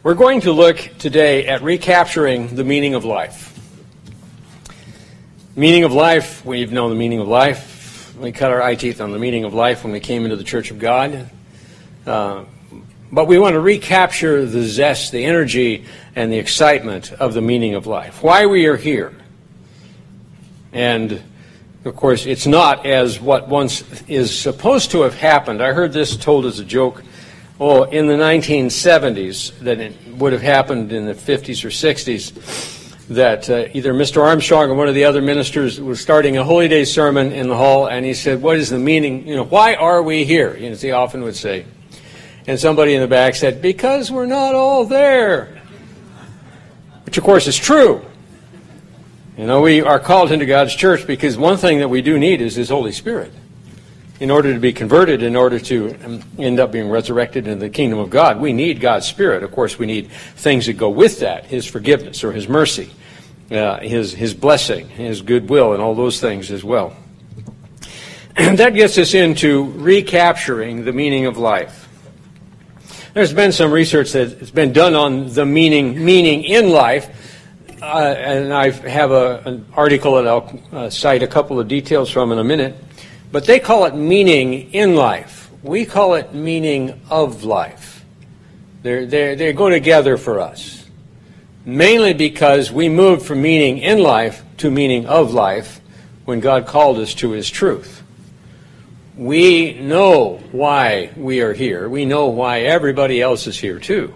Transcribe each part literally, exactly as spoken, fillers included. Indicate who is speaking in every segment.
Speaker 1: We're going to look today at recapturing the meaning of life. Meaning of life, we've known the meaning of life. We cut our eye teeth on the meaning of life when we came into the Church of God. Uh, but we want to recapture the zest, the energy, and the excitement of the meaning of life. Why we are here. And, of course, it's not as what once is supposed to have happened. I heard this told as a joke. Oh, in the nineteen seventies, that it would have happened in the fifties or sixties, that uh, either Mister Armstrong or one of the other ministers was starting a Holy Day sermon in the hall, and he said, what is the meaning, you know, why are we here? You know, as he often would say. And somebody in the back said, because we're not all there. Which, of course, is true. You know, we are called into God's church because one thing that we do need is His Holy Spirit. In order to be converted, in order to end up being resurrected into the kingdom of God, we need God's Spirit. Of course, we need things that go with that, His forgiveness or His mercy, uh, His His blessing, His goodwill, and all those things as well. And that gets us into recapturing the meaning of life. There's been some research that's been done on the meaning meaning in life, uh, and I have a, an article that I'll uh, cite a couple of details from in a minute. But they call it meaning in life. We call it meaning of life. They're, they're, they go together for us. Mainly because we moved from meaning in life to meaning of life when God called us to His truth. We know why we are here. We know why everybody else is here too.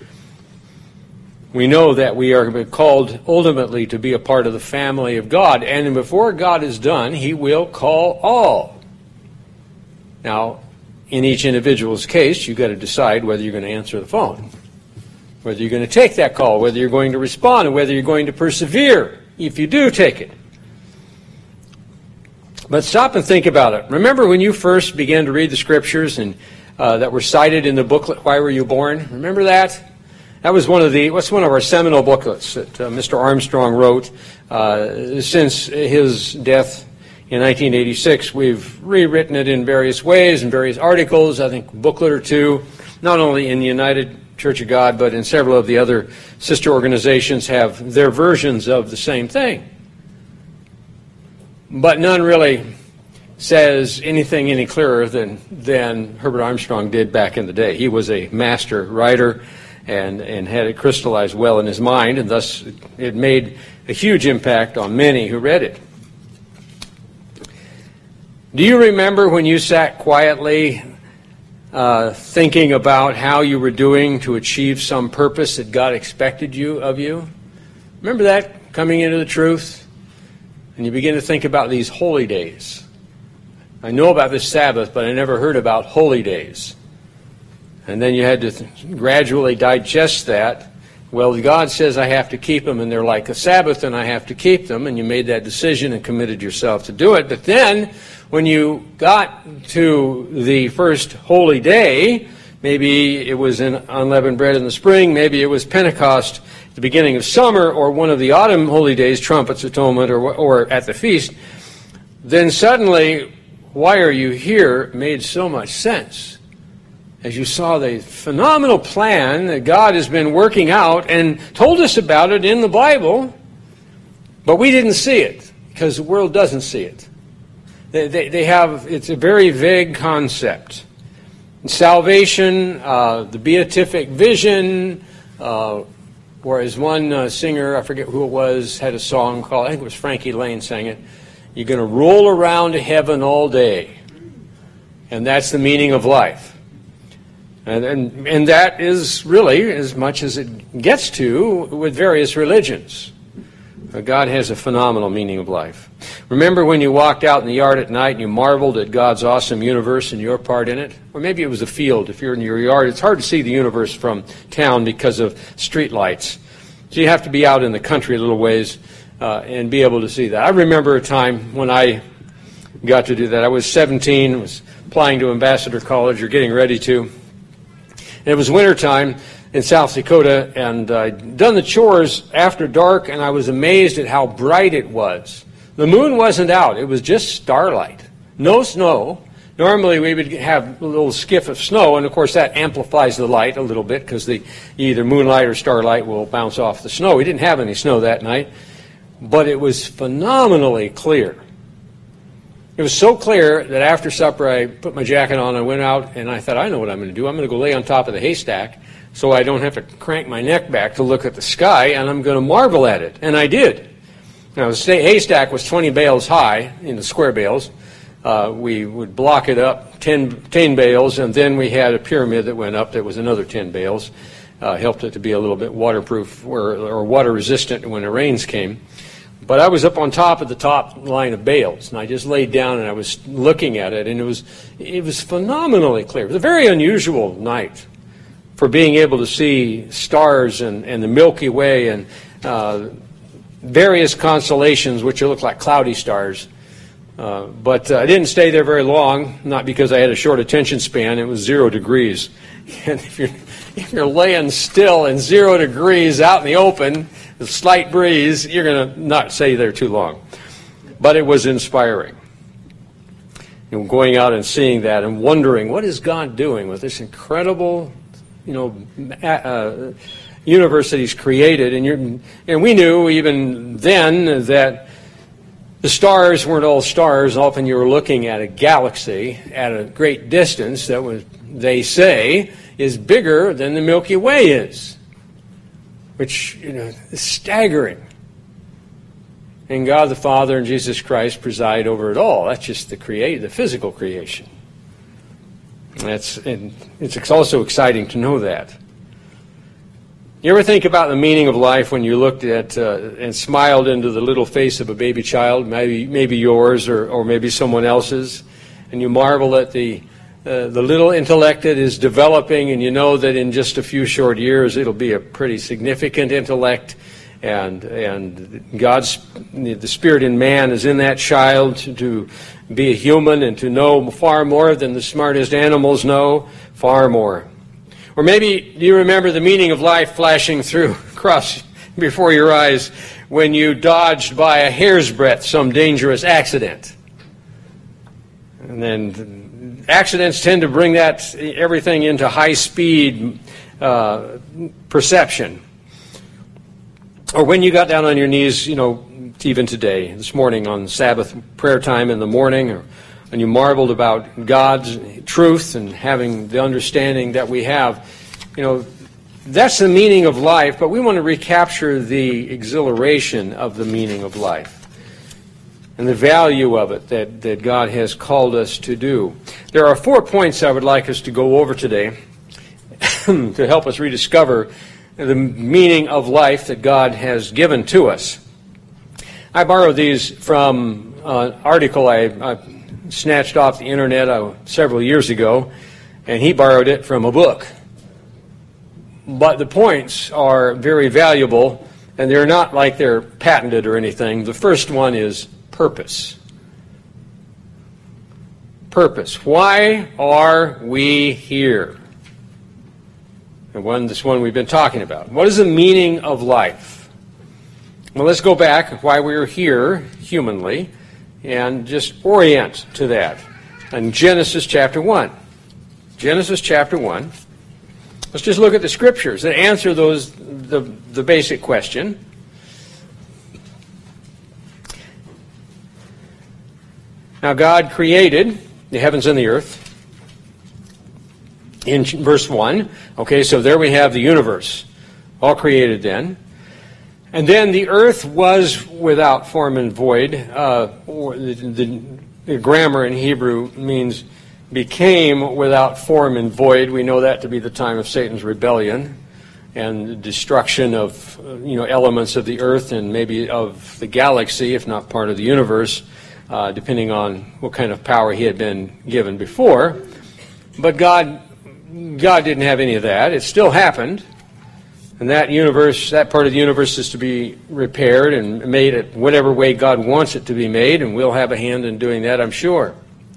Speaker 1: We know that we are called ultimately to be a part of the family of God. And before God is done, He will call all. Now, in each individual's case, you've got to decide whether you're going to answer the phone, whether you're going to take that call, whether you're going to respond, and whether you're going to persevere if you do take it. But stop and think about it. Remember when you first began to read the Scriptures and uh, that were cited in the booklet, Why Were You Born? Remember that? That was one of the, what's one of our seminal booklets that uh, Mister Armstrong wrote. Uh, since his death in nineteen eighty-six, we've rewritten it in various ways, in various articles, I think a booklet or two, not only in the United Church of God, but in several of the other sister organizations have their versions of the same thing. But none really says anything any clearer than, than Herbert Armstrong did back in the day. He was a master writer, and, and had it crystallized well in his mind, and thus it made a huge impact on many who read it. Do you remember when you sat quietly uh, thinking about how you were doing to achieve some purpose that God expected you of you? Remember that, coming into the truth? And you begin to think about these holy days. I know about this Sabbath, but I never heard about holy days. And then you had to th- gradually digest that. Well, God says I have to keep them, and they're like a Sabbath, and I have to keep them. And you made that decision and committed yourself to do it. But then, when you got to the first holy day, maybe it was in unleavened bread in the spring, maybe it was Pentecost at the beginning of summer, or one of the autumn holy days, trumpets, atonement, or, or at the feast, then suddenly, why are you here made so much sense. As you saw the phenomenal plan that God has been working out and told us about it in the Bible, but we didn't see it because the world doesn't see it. They, they, they have, it's a very vague concept. Salvation, uh, the beatific vision, uh, or as one uh, singer, I forget who it was, had a song called, I think it was Frankie Lane sang it, you're going to roll around to heaven all day. And that's the meaning of life. And, and and that is really as much as it gets to with various religions. God has a phenomenal meaning of life. Remember when you walked out in the yard at night and you marveled at God's awesome universe and your part in it? Or maybe it was a field. If you're in your yard, it's hard to see the universe from town because of street lights. So you have to be out in the country a little ways uh, and be able to see that. I remember a time when I got to do that. I was seventeen, was applying to Ambassador College or getting ready to. And it was wintertime in South Dakota, and I'd done the chores after dark, and I was amazed at how bright it was. The moon wasn't out. It was just starlight. No snow, Normally we would have a little skiff of snow, and of course that amplifies the light a little bit because the either moonlight or starlight will bounce off the snow. We didn't have any snow that night, but it was phenomenally clear. It was so clear that after supper I put my jacket on, I went out, and I thought, I know what I'm going to do. I'm going to go lay on top of the haystack so I don't have to crank my neck back to look at the sky, and I'm going to marvel at it. And I did. Now, the haystack was twenty bales high in the square bales. Uh, we would block it up, ten, ten bales, and then we had a pyramid that went up that was another ten bales. Uh, helped it to be a little bit waterproof or, or water resistant when the rains came. But I was up on top of the top line of bales, and I just laid down and I was looking at it, and it was it was phenomenally clear. It was a very unusual night for being able to see stars and, and the Milky Way and uh, various constellations, which look like cloudy stars. Uh, but uh, I didn't stay there very long, not because I had a short attention span. It was zero degrees. And if you're, if you're laying still in zero degrees out in the open, a slight breeze, you're going to not stay there too long. But it was inspiring. And going out and seeing that and wondering, what is God doing with this incredible, you know, uh, universe that He's created? And, you're, and we knew even then that the stars weren't all stars. Often you were looking at a galaxy at a great distance that was, they say, is bigger than the Milky Way is, which, you know, is staggering. And God the Father and Jesus Christ preside over it all. That's just the create, the physical creation. That's, and it's also exciting to know that. You ever think about the meaning of life when you looked at uh, and smiled into the little face of a baby child, maybe maybe yours or, or maybe someone else's, and you marvel at the uh, the little intellect that is developing, and you know that in just a few short years it'll be a pretty significant intellect, and and God's the Spirit in man is in that child to, to be a human and to know far more than the smartest animals know, far more. Or maybe do you remember the meaning of life flashing through across before your eyes when you dodged by a hair's breadth some dangerous accident? And then accidents tend to bring that everything into high-speed uh, perception. Or when you got down on your knees, you know, even today, this morning on Sabbath prayer time in the morning, or and you marveled about God's truth and having the understanding that we have, you know, that's the meaning of life, but we want to recapture the exhilaration of the meaning of life and the value of it that, that God has called us to do. There are four points I would like us to go over today to help us rediscover the meaning of life that God has given to us. I borrowed these from an article I, I snatched off the internet uh, several years ago, and he borrowed it from a book. But the points are very valuable, and they're not like they're patented or anything. The first one is purpose. Purpose. Why are we here? And one, this one we've been talking about. What is the meaning of life? Well, let's go back why we're here humanly and just orient to that. In Genesis chapter one. Genesis chapter one. Let's just look at the scriptures that answer those the, the basic question. Now God created the heavens and the earth. In verse one. Okay, so there we have the universe. All created then. And then the earth was without form and void. Uh, or the, the, the grammar in Hebrew means became without form and void. We know that to be the time of Satan's rebellion and the destruction of you know elements of the earth and maybe of the galaxy, if not part of the universe, uh, depending on what kind of power he had been given before. But God, God didn't have any of that. It still happened. And that universe, that part of the universe is to be repaired and made it whatever way God wants it to be made, and we'll have a hand in doing that, I'm sure.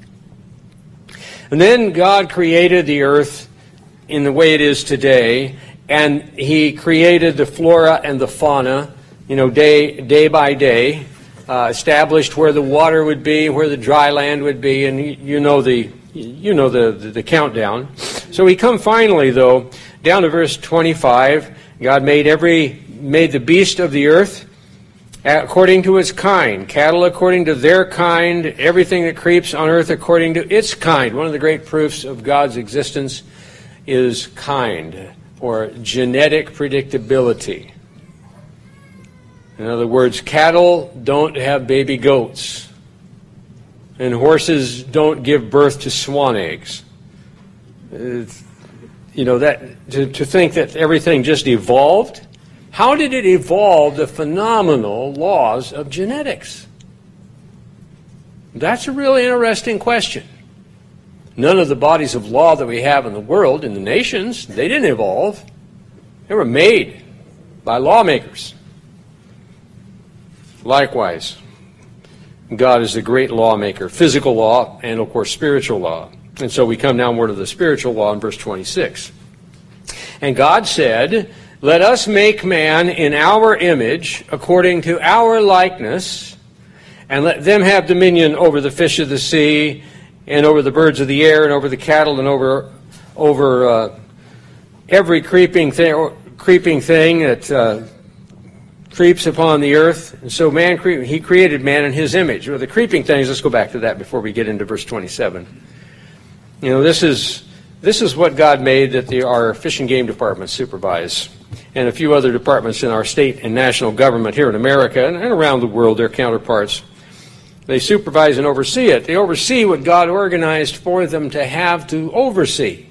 Speaker 1: And then God created the earth in the way it is today, and He created the flora and the fauna, you know, day day by day, uh, established where the water would be, where the dry land would be, and you know the You know the, the, the countdown. So we come finally, though, down to verse twenty-five. God made every made the beast of the earth according to its kind, cattle according to their kind, everything that creeps on earth according to its kind. One of the great proofs of God's existence is kind, or genetic predictability. In other words, cattle don't have baby goats, and horses don't give birth to swan eggs. It's, you know, that to, to think that everything just evolved. How did it evolve the phenomenal laws of genetics? That's a really interesting question. None of the bodies of law that we have in the world, in the nations, they didn't evolve. They were made by lawmakers. Likewise, God is the great lawmaker, physical law and, of course, spiritual law. And so we come downward to the spiritual law in verse twenty-six. And God said, "Let us make man in our image, according to our likeness, and let them have dominion over the fish of the sea, and over the birds of the air, and over the cattle, and over over uh, every creeping thing, creeping thing that uh, creeps upon the earth." And so man, cre- he created man in his image. Well, the creeping things, let's go back to that before we get into verse twenty-seven. You know, this is this is what God made that the, our Fish and Game departments supervise, and a few other departments in our state and national government here in America and, and around the world, their counterparts. They supervise and oversee it. They oversee what God organized for them to have to oversee.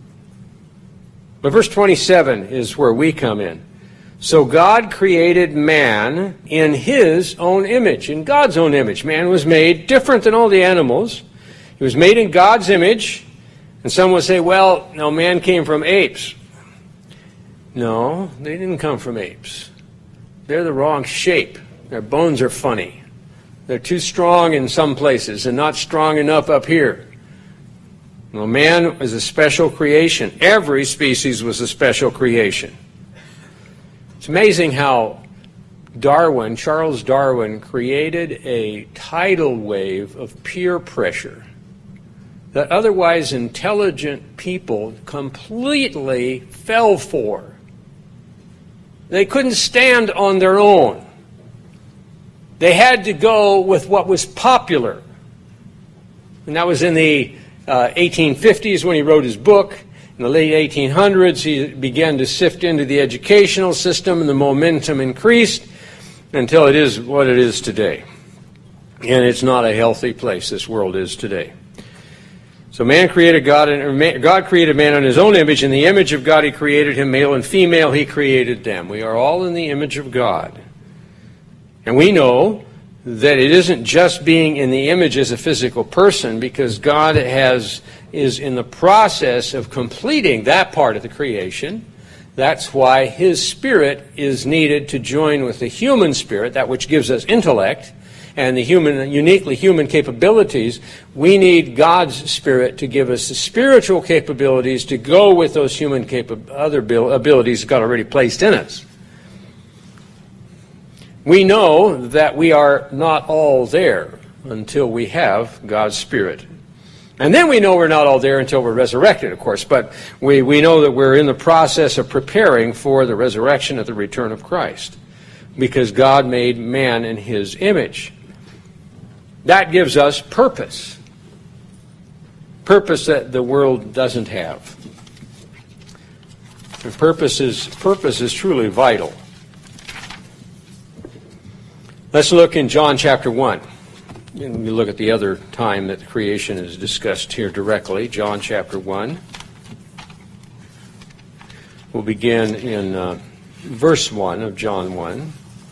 Speaker 1: But verse twenty-seven is where we come in. So God created man in his own image, in God's own image. Man was made different than all the animals. He was made in God's image. And some would say, well, no, man came from apes. No, they didn't come from apes. They're the wrong shape. Their bones are funny. They're too strong in some places and not strong enough up here. Well, man was a special creation. Every species was a special creation. It's amazing how Darwin, Charles Darwin, created a tidal wave of peer pressure that otherwise intelligent people completely fell for. They couldn't stand on their own. They had to go with what was popular. And that was in the uh, eighteen fifties when he wrote his book. In the late eighteen hundreds, he began to sift into the educational system, and the momentum increased until it is what it is today. And it's not a healthy place, this world is today. So man created God, and God created man in his own image. In the image of God he created him, male and female he created them. We are all in the image of God. And we know that it isn't just being in the image as a physical person, because God has is in the process of completing that part of the creation. That's why his spirit is needed to join with the human spirit, that which gives us intellect, and the human, uniquely human capabilities. We need God's Spirit to give us the spiritual capabilities to go with those human capa- other abilities God already placed in us. We know that we are not all there until we have God's Spirit. And then we know we're not all there until we're resurrected, of course. But we, we know that we're in the process of preparing for the resurrection at the return of Christ, because God made man in his image. That gives us purpose. Purpose that the world doesn't have. And purpose is, purpose is truly vital. Let's look in John chapter one. And we look at the other time that creation is discussed here directly. John chapter one. We'll begin in uh, verse one of John one.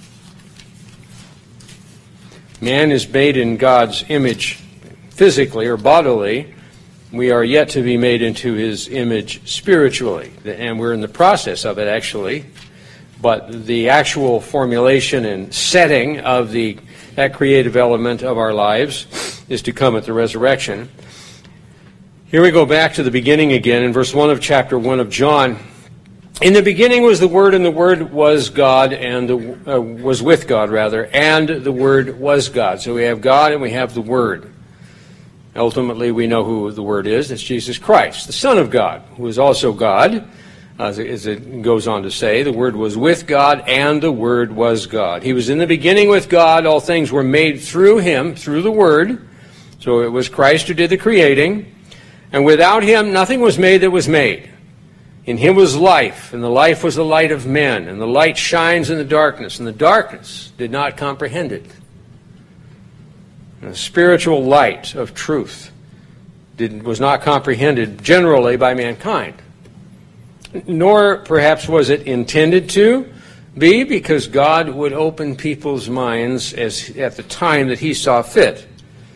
Speaker 1: Man is made in God's image physically or bodily. We are yet to be made into his image spiritually. And we're in the process of it, actually. But the actual formulation and setting of the that creative element of our lives is to come at the resurrection. Here we go back to the beginning again in verse one of chapter one of John. In the beginning was the Word, and the Word was God, and the, uh, was with God, rather, and the Word was God. So we have God and we have the Word. Ultimately, we know who the Word is. It's Jesus Christ, the Son of God, who is also God. As it goes on to say, the Word was with God, and the Word was God. He was in the beginning with God. All things were made through Him, through the Word. So it was Christ who did the creating. And without Him, nothing was made that was made. In Him was life, and the life was the light of men. And the light shines in the darkness, and the darkness did not comprehend it. And the spiritual light of truth did, was not comprehended generally by mankind. Nor perhaps was it intended to be, because God would open people's minds as at the time that He saw fit.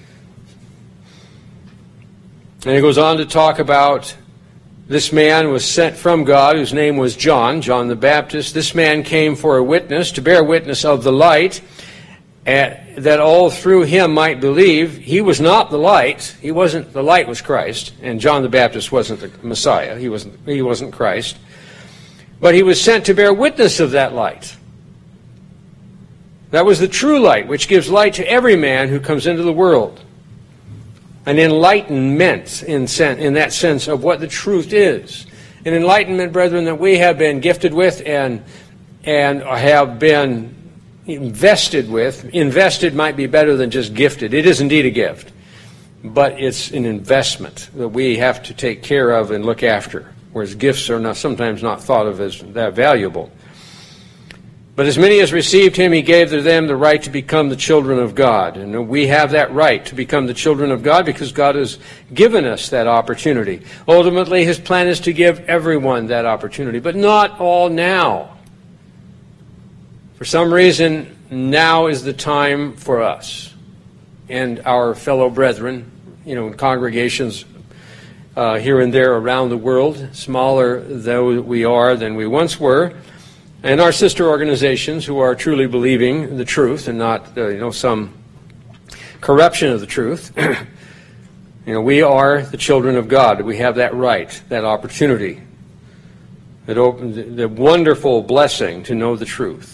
Speaker 1: And he goes on to talk about this man was sent from God, whose name was John, John the Baptist. This man came for a witness, to bear witness of the light, that all through him might believe. He was not the light. He wasn't. The light was Christ, and John the Baptist wasn't the Messiah. He wasn't. He wasn't Christ. But he was sent to bear witness of that light. That was the true light, which gives light to every man who comes into the world. An enlightenment in, sen- in that sense of what the truth is. An enlightenment, brethren, that we have been gifted with and and have been invested with. Invested might be better than just gifted. It is indeed a gift. But it's an investment that we have to take care of and look after, whereas gifts are not, sometimes not thought of as that valuable. But as many as received Him, He gave to them the right to become the children of God. And we have that right to become the children of God because God has given us that opportunity. Ultimately, His plan is to give everyone that opportunity, but not all now. For some reason, now is the time for us and our fellow brethren, you know, in congregations uh, here and there around the world, smaller though we are than we once were, and our sister organizations who are truly believing the truth and not, uh, you know, some corruption of the truth. You know, we are the children of God. We have that right, that opportunity, that open, the wonderful blessing to know the truth.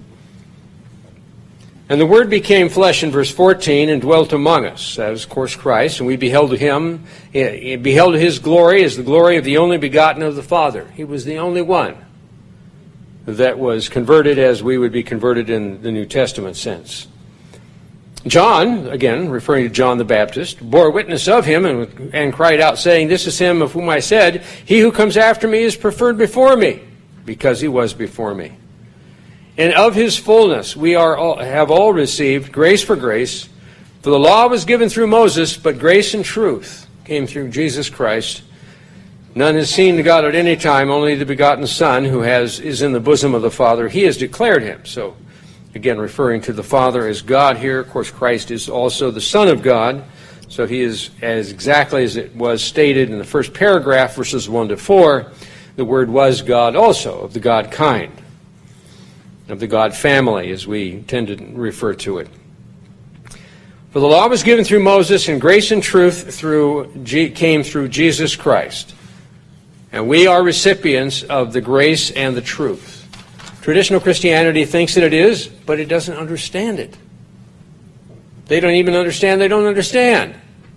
Speaker 1: And the Word became flesh in verse fourteen and dwelt among us. That was, of course, Christ. And we beheld Him, beheld His glory as the glory of the only begotten of the Father. He was the only one that was converted as we would be converted in the New Testament sense. John, again, referring to John the Baptist, bore witness of Him and, and cried out, saying, "This is Him of whom I said, He who comes after me is preferred before me," because He was before me. And of His fullness we are all, have all received grace for grace. For the law was given through Moses, but grace and truth came through Jesus Christ. None has seen God at any time, only the begotten Son, who has is in the bosom of the Father. He has declared Him. So, again, referring to the Father as God here. Of course, Christ is also the Son of God. So He is, as exactly as it was stated in the first paragraph, verses one to four, the Word was God also, of the God kind, of the God family, as we tend to refer to it. For the law was given through Moses, and grace and truth through G- came through Jesus Christ. And we are recipients of the grace and the truth. Traditional Christianity thinks that it is, but it doesn't understand it. They don't even understand they don't understand.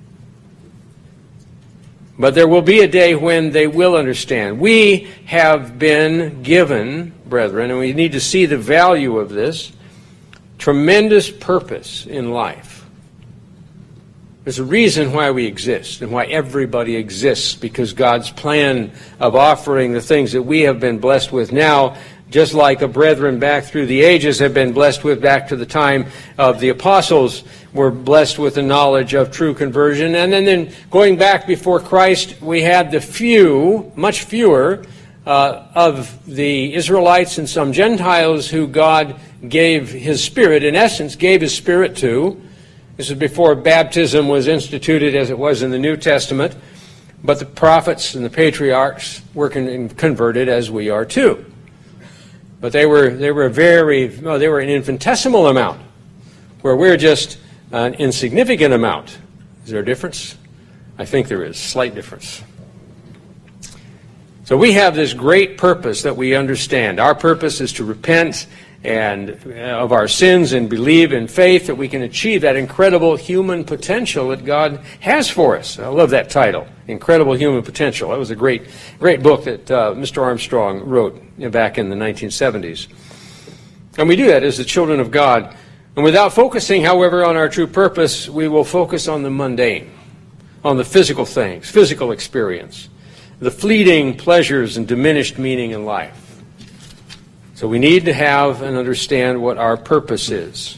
Speaker 1: But there will be a day when they will understand. We have been given, brethren, and we need to see the value of this, tremendous purpose in life. There's a reason why we exist and why everybody exists, because God's plan of offering the things that we have been blessed with now, just like the brethren back through the ages have been blessed with back to the time of the apostles, were blessed with the knowledge of true conversion. And then, then going back before Christ, we had the few, much fewer, uh, of the Israelites and some Gentiles who God gave His Spirit, in essence, gave His Spirit to. This is before baptism was instituted as it was in the New Testament. But the prophets and the patriarchs were converted as we are too. But they were they were very no, they were an infinitesimal amount, where we're just an insignificant amount. Is there a difference? I think there is, slight difference. So we have this great purpose that we understand. Our purpose is to repent and uh, of our sins and believe in faith that we can achieve that incredible human potential that God has for us. I love that title, Incredible Human Potential. That was a great, great book that uh, Mister Armstrong wrote you know, back in the nineteen seventies. And we do that as the children of God. And without focusing, however, on our true purpose, we will focus on the mundane, on the physical things, physical experience, the fleeting pleasures and diminished meaning in life. So we need to have and understand what our purpose is.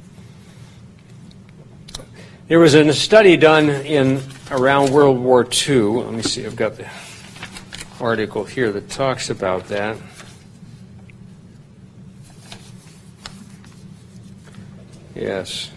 Speaker 1: There was a study done in around World War Two. Let me see, I've got the article here that talks about that. Yes.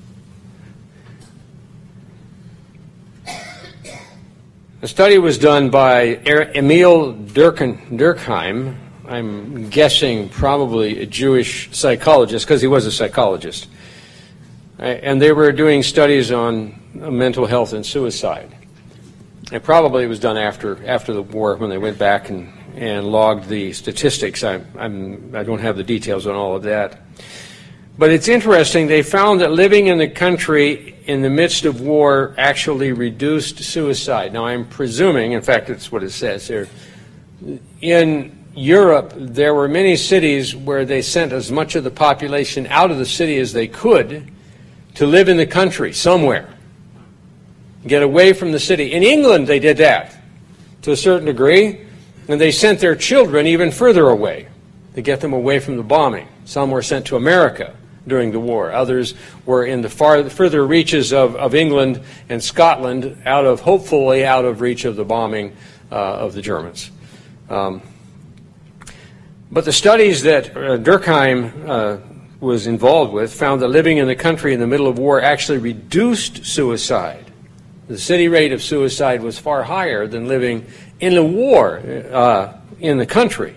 Speaker 1: A study was done by Emil Durkheim, Durkheim. I'm guessing probably a Jewish psychologist, because he was a psychologist. And they were doing studies on mental health and suicide. And probably it was done after after the war when they went back and, and logged the statistics. I, I'm, I don't have the details on all of that. But it's interesting, they found that living in the country in the midst of war actually reduced suicide. Now I'm presuming, in fact it's what it says here, in Europe there were many cities where they sent as much of the population out of the city as they could to live in the country somewhere, get away from the city. In England they did that to a certain degree, and they sent their children even further away to get them away from the bombing. Some were sent to America during the war. Others were in the far further reaches of, of England and Scotland, out of hopefully out of reach of the bombing uh, of the Germans. Um, but the studies that uh, Durkheim uh, was involved with found that living in the country in the middle of war actually reduced suicide. The city rate of suicide was far higher than living in the war uh, in the country.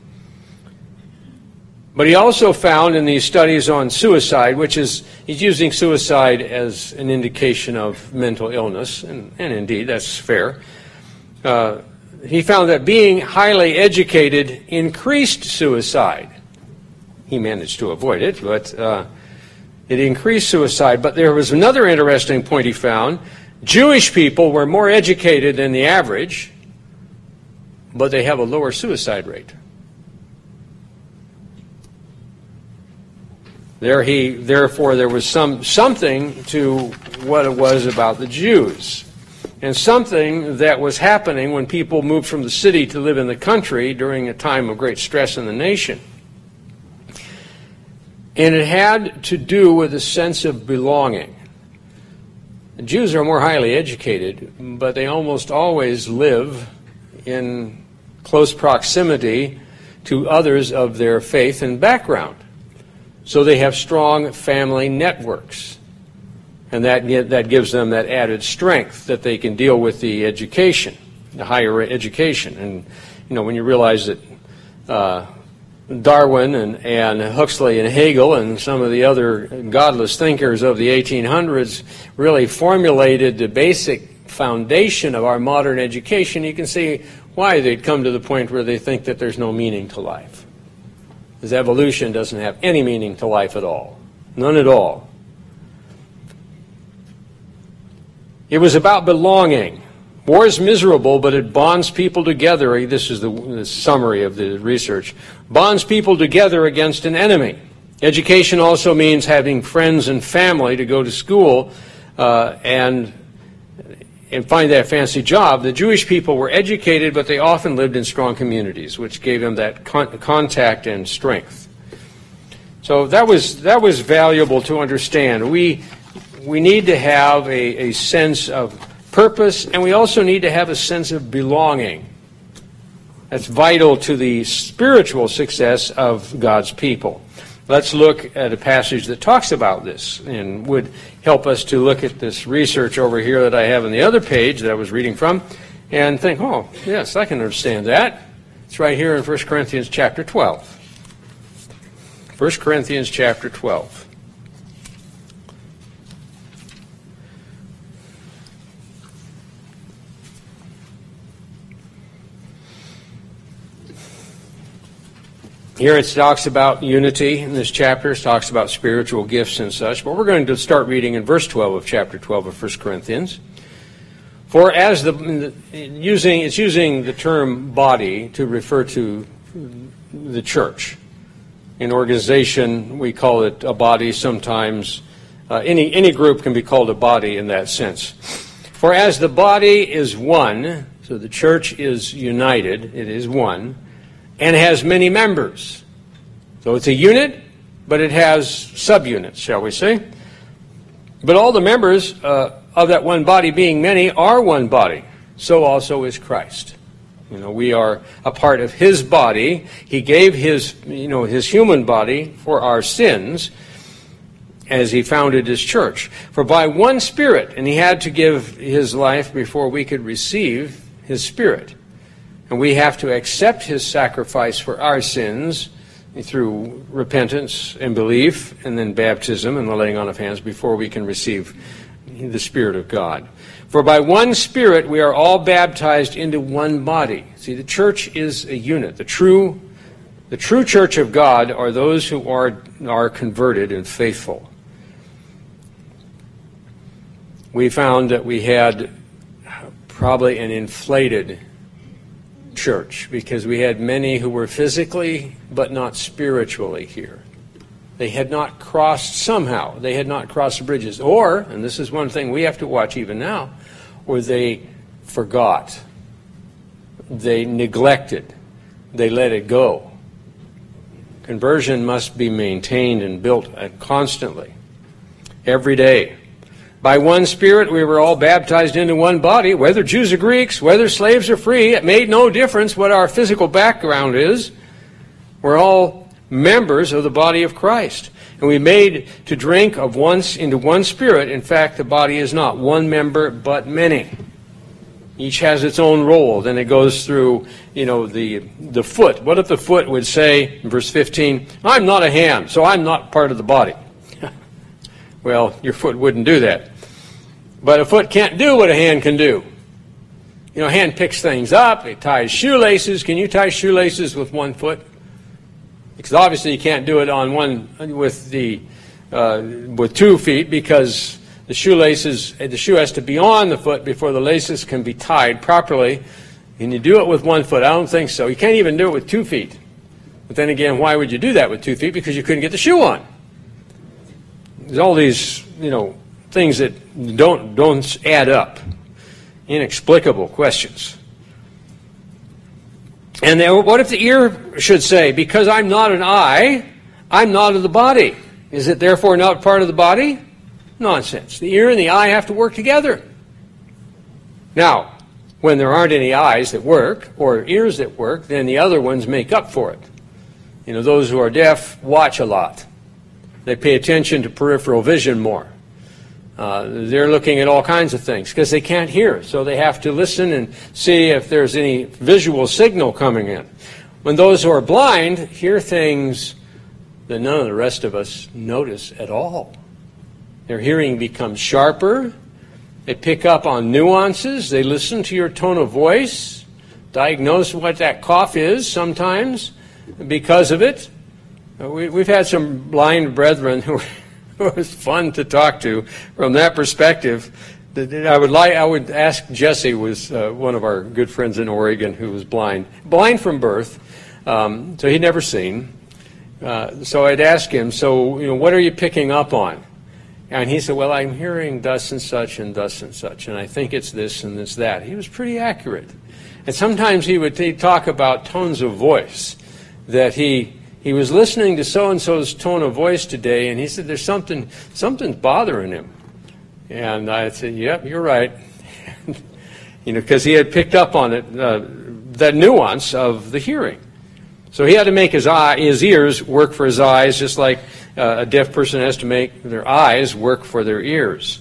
Speaker 1: But he also found in these studies on suicide, which is, he's using suicide as an indication of mental illness, and, and indeed, that's fair. Uh, he found that being highly educated increased suicide. He managed to avoid it, but uh, it increased suicide. But there was another interesting point he found. Jewish people were more educated than the average, but they have a lower suicide rate. There he, therefore, there was some something to what it was about the Jews, and something that was happening when people moved from the city to live in the country during a time of great stress in the nation. And it had to do with a sense of belonging. The Jews are more highly educated, but they almost always live in close proximity to others of their faith and background. So they have strong family networks, and that that gives them that added strength that they can deal with the education, the higher education. And you know, when you realize that uh, Darwin and, and Huxley and Hegel and some of the other godless thinkers of the eighteen hundreds really formulated the basic foundation of our modern education, you can see why they'd come to the point where they think that there's no meaning to life. Because evolution doesn't have any meaning to life at all. None at all. It was about belonging. War is miserable, but it bonds people together. This is the, the summary of the research. Bonds people together against an enemy. Education also means having friends and family to go to school uh, and and find that fancy job. The Jewish people were educated, but they often lived in strong communities, which gave them that con- contact and strength. So that was that was valuable to understand. We we need to have a, a sense of purpose, and we also need to have a sense of belonging. That's vital to the spiritual success of God's people. Let's look at a passage that talks about this and would help us to look at this research over here that I have on the other page that I was reading from and think, oh, yes, I can understand that. It's right here in First Corinthians chapter twelve. First Corinthians chapter twelve. Here it talks about unity in this chapter. It talks about spiritual gifts and such. But we're going to start reading in verse twelve of chapter twelve of First Corinthians. For as the, using, it's using the term body to refer to the church. In organization, we call it a body sometimes. Uh, any, any group can be called a body in that sense. For as the body is one, so the church is united, it is one, and has many members. So it's a unit, but it has subunits, shall we say. But all the members uh, of that one body, being many, are one body. So also is Christ. You know, we are a part of his body. He gave his, you know, his human body for our sins as he founded his church. For by one Spirit, and he had to give his life before we could receive his Spirit. And we have to accept his sacrifice for our sins through repentance and belief, and then baptism and the laying on of hands before we can receive the Spirit of God. For by one Spirit we are all baptized into one body. See, the church is a unit. The true, the true church of God are those who are, are converted and faithful. We found that we had probably an inflated church because we had many who were physically but not spiritually here. They had not crossed somehow. They had not crossed the bridges. Or, and this is one thing we have to watch even now, or they forgot. They neglected. They let it go. Conversion must be maintained and built constantly, every day. By one Spirit we were all baptized into one body, whether Jews or Greeks, whether slaves or free. It made no difference what our physical background is. We're all members of the body of Christ. And we made to drink of once into one Spirit. In fact, the body is not one member, but many. Each has its own role. Then it goes through, you know, the the foot. What if the foot would say, in verse fifteen, I'm not a hand, so I'm not part of the body? Well, your foot wouldn't do that. But a foot can't do what a hand can do. You know, a hand picks things up, it ties shoelaces. Can you tie shoelaces with one foot? Because obviously you can't do it on one with the uh, with two feet because the shoelaces, the shoe has to be on the foot before the laces can be tied properly. Can you do it with one foot? I don't think so. You can't even do it with two feet. But then again, why would you do that with two feet? Because you couldn't get the shoe on. There's all these, you know, things that don't don't add up. Inexplicable questions. And then what if the ear should say, because I'm not an eye, I'm not of the body? Is it therefore not part of the body? Nonsense. The ear and the eye have to work together. Now, when there aren't any eyes that work, or ears that work, then the other ones make up for it. You know, those who are deaf watch a lot. They pay attention to peripheral vision more. Uh, they're looking at all kinds of things because they can't hear, so they have to listen and see if there's any visual signal coming in. When those who are blind hear things that none of the rest of us notice at all. Their hearing becomes sharper. They pick up on nuances. They listen to your tone of voice, diagnose what that cough is sometimes because of it. We, we've had some blind brethren who it was fun to talk to from that perspective. I would like. I would ask. Jesse was uh, one of our good friends in Oregon who was blind, blind from birth, um, so he'd never seen. Uh, so I'd ask him, so you know, what are you picking up on? And he said, well, I'm hearing thus and such and thus and such, and I think it's this and it's that. He was pretty accurate. And sometimes he would he'd talk about tones of voice that he. He was listening to so-and-so's tone of voice today, and he said, there's something, something's bothering him. And I said, yep, you're right. You know, because he had picked up on it, uh, that nuance of the hearing. So he had to make his eye, his ears work for his eyes, just like uh, a deaf person has to make their eyes work for their ears.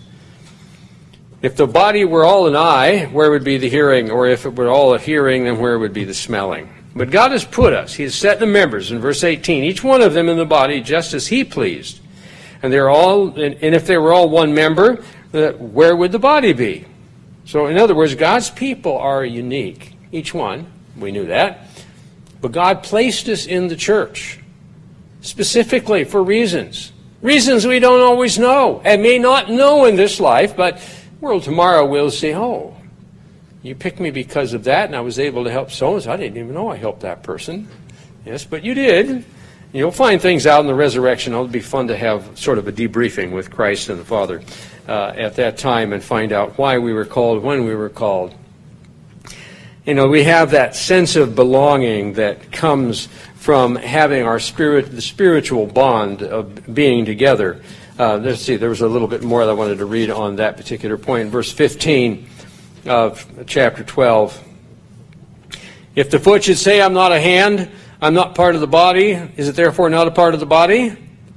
Speaker 1: If the body were all an eye, where would be the hearing? Or if it were all a hearing, then where would be the smelling? But God has put us, He has set the members, in verse eighteen, each one of them in the body just as He pleased. And they're all, and if they were all one member, where would the body be? So in other words, God's people are unique, each one, we knew that. But God placed us in the church specifically for reasons. Reasons we don't always know and may not know in this life, but well, tomorrow we'll say, oh, you picked me because of that, and I was able to help so-and-so. I didn't even know I helped that person. Yes, but you did. You'll find things out in the resurrection. It'll be fun to have sort of a debriefing with Christ and the Father uh, at that time and find out why we were called, when we were called. You know, we have that sense of belonging that comes from having our spirit, the spiritual bond of being together. Uh, let's see, there was a little bit more that I wanted to read on that particular point. Verse fifteen of chapter twelve. If the foot should say, I'm not a hand, I'm not part of the body, is it therefore not a part of the body?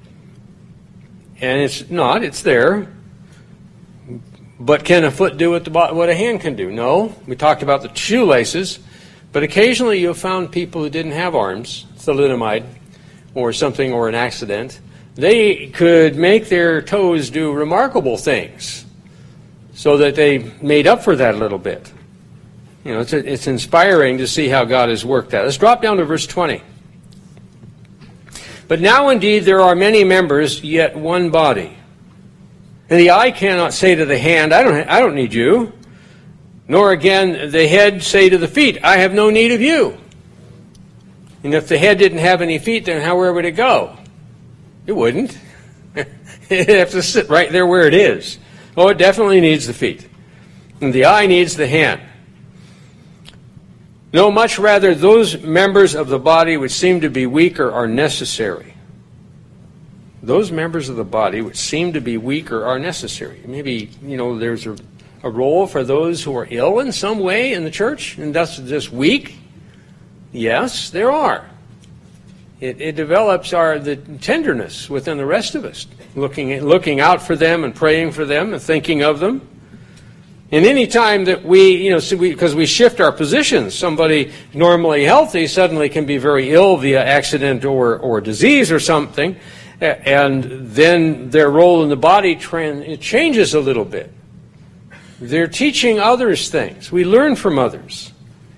Speaker 1: And it's not, it's there. But can a foot do what, the, what a hand can do? No. We talked about the shoelaces, but occasionally you've found people who didn't have arms, thalidomide, or something, or an accident. They could make their toes do remarkable things so that they made up for that a little bit. You know, it's, a, it's inspiring to see how God has worked that. Let's drop down to verse twenty. But now indeed there are many members, yet one body. And the eye cannot say to the hand, I don't, I don't need you. Nor again the head say to the feet, I have no need of you. And if the head didn't have any feet, then how, where would it go? It wouldn't. It'd have to sit right there where it is. Oh, it definitely needs the feet. And the eye needs the hand. No, much rather, those members of the body which seem to be weaker are necessary. Those members of the body which seem to be weaker are necessary. Maybe, you know, there's a, a role for those who are ill in some way in the church, and that's just weak. Yes, there are. It, it develops our the tenderness within the rest of us, looking looking out for them and praying for them and thinking of them. And any time that we, you know, so we, because we shift our positions, somebody normally healthy suddenly can be very ill via accident or, or disease or something, and then their role in the body trend, it changes a little bit. They're teaching others things. We learn from others.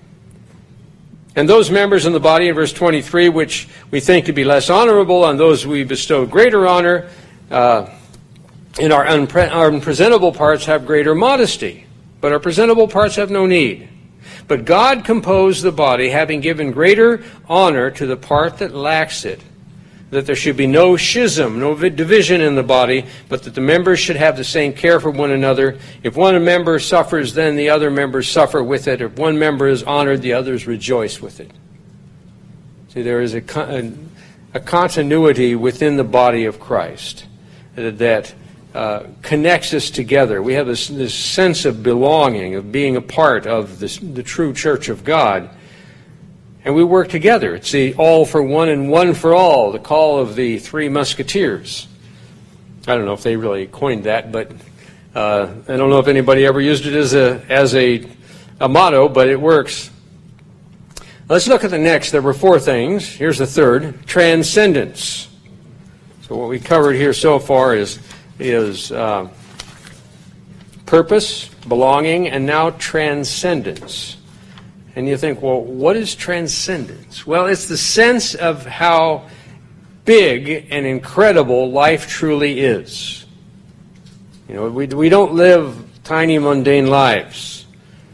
Speaker 1: And those members in the body, in verse twenty-three, which we think to be less honorable, on those we bestow greater honor, uh, and our, unpre- our unpresentable parts have greater modesty, but our presentable parts have no need. But God composed the body, having given greater honor to the part that lacks it, that there should be no schism, no division in the body, but that the members should have the same care for one another. If one member suffers, then the other members suffer with it. If one member is honored, the others rejoice with it. See, there is a, a, a continuity within the body of Christ that uh, connects us together. We have this, this sense of belonging, of being a part of this, the true church of God. And we work together. It's the all for one and one for all, the call of the three musketeers. I don't know if they really coined that, but uh, I don't know if anybody ever used it as a as a, a motto, but it works. Let's look at the next. There were four things. Here's the third, transcendence. So what we covered here so far is, is uh, purpose, belonging, and now transcendence. And you think, well, what is transcendence? Well, it's the sense of how big and incredible life truly is. You know, we, we don't live tiny, mundane lives.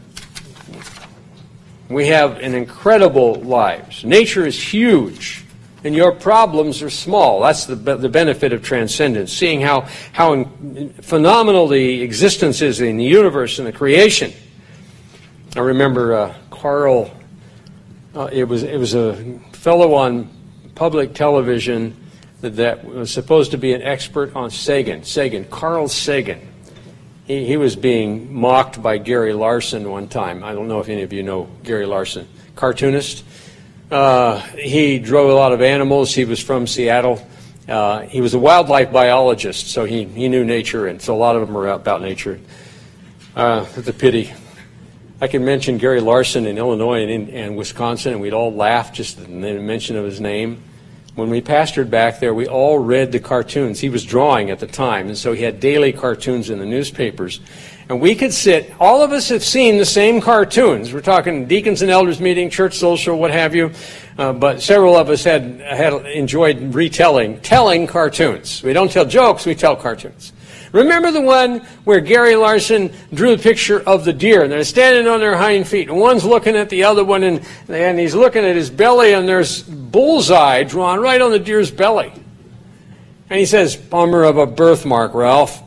Speaker 1: We have an incredible lives. Nature is huge, and your problems are small. That's the, the benefit of transcendence, seeing how, how in, phenomenal the existence is in the universe and the creation. I remember uh, Carl, uh, it was it was a fellow on public television that, that was supposed to be an expert on Sagan. Sagan, Carl Sagan. He, he was being mocked by Gary Larson one time. I don't know if any of you know Gary Larson, cartoonist. Uh, he drove a lot of animals. He was from Seattle. Uh, he was a wildlife biologist, so he, he knew nature, and so a lot of them were about nature. Uh, it's a pity. I can mention Gary Larson in Illinois and, in, and Wisconsin, and we'd all laugh just at the mention of his name. When we pastored back there, we all read the cartoons. He was drawing at the time, and so he had daily cartoons in the newspapers. And we could sit, all of us have seen the same cartoons. We're talking deacons and elders meeting, church social, what have you. Uh, but several of us had, had enjoyed retelling, telling cartoons. We don't tell jokes, we tell cartoons. Remember the one where Gary Larson drew the picture of the deer, and they're standing on their hind feet, and one's looking at the other one, and, and he's looking at his belly, and there's bullseye drawn right on the deer's belly. And he says, "Bummer of a birthmark, Ralph."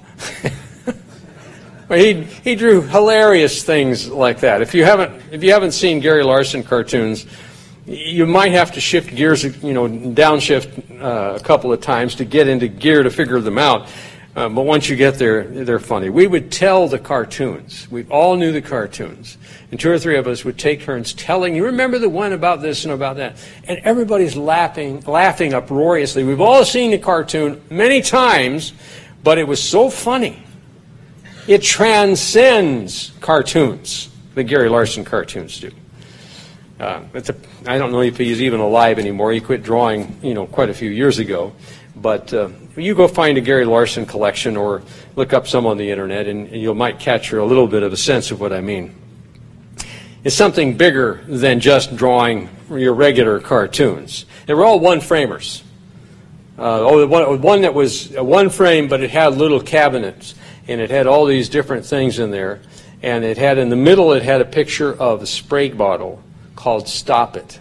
Speaker 1: he he drew hilarious things like that. If you haven't if you haven't seen Gary Larson cartoons, you might have to shift gears, you know, downshift uh, a couple of times to get into gear to figure them out. Uh, but once you get there, they're funny. We would tell the cartoons. We all knew the cartoons. And two or three of us would take turns telling, you remember the one about this and about that? And everybody's laughing, laughing uproariously. We've all seen the cartoon many times, but it was so funny. It transcends cartoons, the Gary Larson cartoons do. Uh, it's a, I don't know if he's even alive anymore. He quit drawing, you know, quite a few years ago. But uh, you go find a Gary Larson collection or look up some on the internet, and, and you might capture a little bit of a sense of what I mean. It's something bigger than just drawing your regular cartoons. They were all one-framers. Uh, oh, one, one that was a one frame, but it had little cabinets, and it had all these different things in there. And it had in the middle, it had a picture of a spray bottle called Stop It.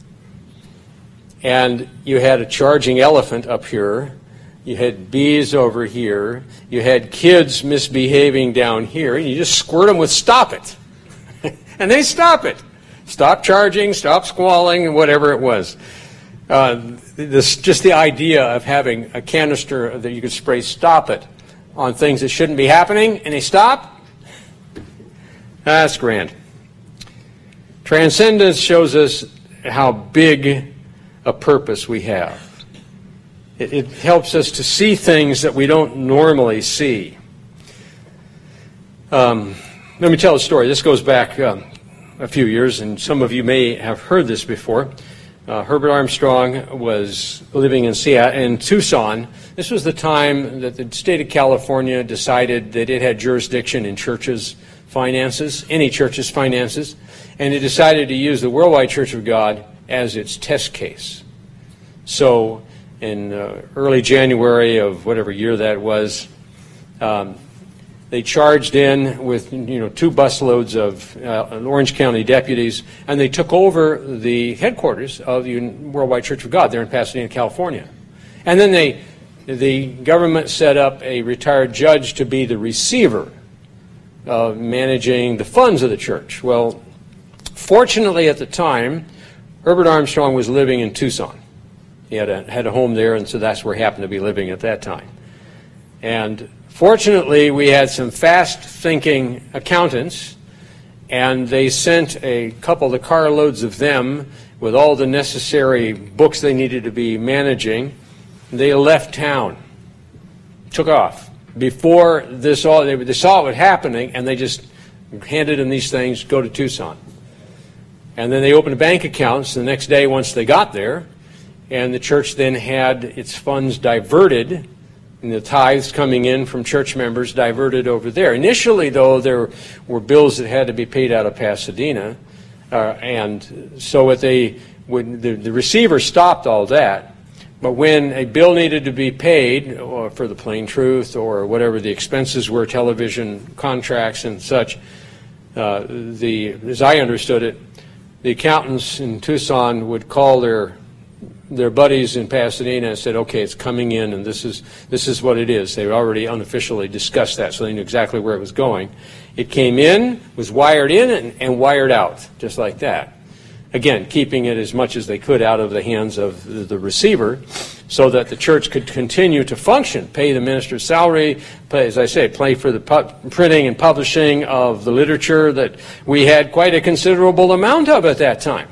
Speaker 1: And you had a charging elephant up here. You had bees over here. You had kids misbehaving down here. And you just squirt them with Stop It. And they stop it. Stop charging, stop squalling, and whatever it was. Uh, this, just the idea of having a canister that you could spray Stop It on things that shouldn't be happening, and they stop. That's grand. Transcendence shows us how big a purpose we have. It, it helps us to see things that we don't normally see. Um, let me tell a story. This goes back um, a few years, and some of you may have heard this before. Uh, Herbert Armstrong was living in Seattle, in Tucson. This was the time that the state of California decided that it had jurisdiction in churches' finances, any church's finances, and it decided to use the Worldwide Church of God as its test case. So in uh, early January of whatever year that was, um, they charged in with you know two busloads of uh, Orange County deputies, and they took over the headquarters of the Worldwide Church of God there in Pasadena, California. And then they, the government set up a retired judge to be the receiver of managing the funds of the church. Well, fortunately at the time, Herbert Armstrong was living in Tucson. He had a, had a home there, and so that's where he happened to be living at that time. And fortunately, we had some fast-thinking accountants, and they sent a couple of carloads of them with all the necessary books they needed to be managing. They left town, took off. Before this all, they, they saw it was happening, and they just handed them these things, go to Tucson. And then they opened bank accounts the next day once they got there, and the church then had its funds diverted, and the tithes coming in from church members diverted over there. Initially, though, there were bills that had to be paid out of Pasadena, uh, and so what they would, the, the receiver stopped all that. But when a bill needed to be paid or for the Plain Truth or whatever the expenses were, television contracts and such, uh, the as I understood it, the accountants in Tucson would call their their buddies in Pasadena and said, okay, it's coming in, and this is this is what it is. They had already unofficially discussed that, so they knew exactly where it was going. It came in, was wired in, and, and wired out, just like that. Again, keeping it as much as they could out of the hands of the, the receiver so that the church could continue to function, pay the minister's salary, pay, as I say, pay for the pu- printing and publishing of the literature that we had quite a considerable amount of at that time.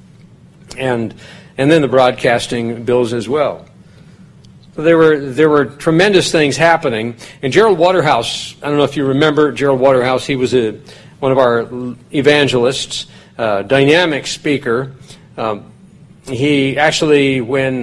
Speaker 1: And and then the broadcasting bills as well. So there were there were tremendous things happening. And Gerald Waterhouse, I don't know if you remember Gerald Waterhouse, he was a, one of our evangelists. Uh, dynamic speaker. Um, he actually, when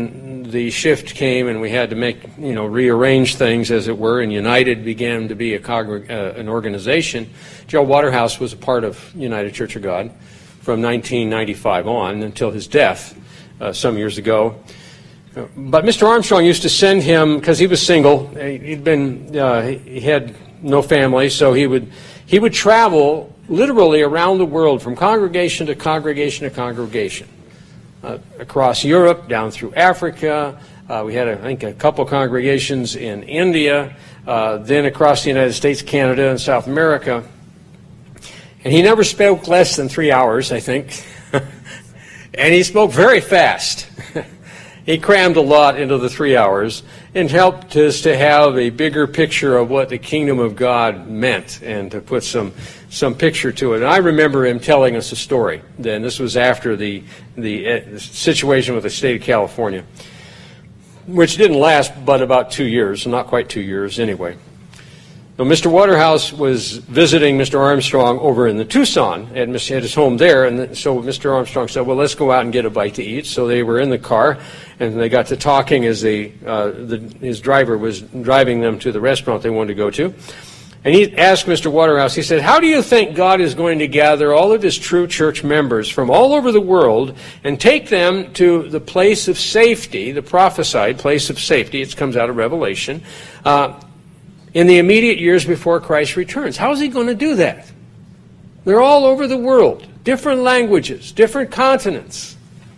Speaker 1: the shift came and we had to make, you know, rearrange things, as it were, and United began to be a congreg- uh, an organization, Gerald Waterhouse was a part of United Church of God from nineteen ninety-five on until his death uh, some years ago. But Mister Armstrong used to send him, because he was single, he'd been, uh, he had no family, so he would, he would travel literally around the world from congregation to congregation to congregation. Uh, across Europe, down through Africa. Uh, we had, I think, a couple congregations in India, uh, then across the United States, Canada, and South America. And he never spoke less than three hours, I think. And he spoke very fast. He crammed a lot into the three hours and helped us to have a bigger picture of what the kingdom of God meant and to put some some picture to it. And I remember him telling us a story. Then this was after the the, uh, the situation with the state of California, which didn't last but about two years, not quite two years anyway. Now, Mister Waterhouse was visiting Mister Armstrong over in the Tucson at his home there, and so Mister Armstrong said, well, let's go out and get a bite to eat. So they were in the car, and they got to talking as they, uh, the, his driver was driving them to the restaurant they wanted to go to. And he asked Mister Waterhouse, he said, how do you think God is going to gather all of his true church members from all over the world and take them to the place of safety, the prophesied place of safety, it comes out of Revelation, uh, in the immediate years before Christ returns? How is he going to do that? They're all over the world, different languages, different continents.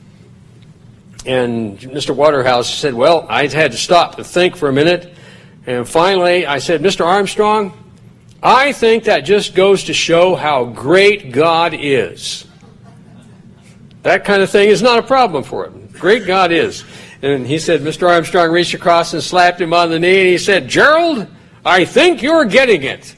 Speaker 1: And Mister Waterhouse said, well, I had to stop to think for a minute. And finally, I said, Mister Armstrong, I think that just goes to show how great God is. That kind of thing is not a problem for him. Great God is. And he said, Mister Armstrong reached across and slapped him on the knee, and he said, Gerald, I think you're getting it.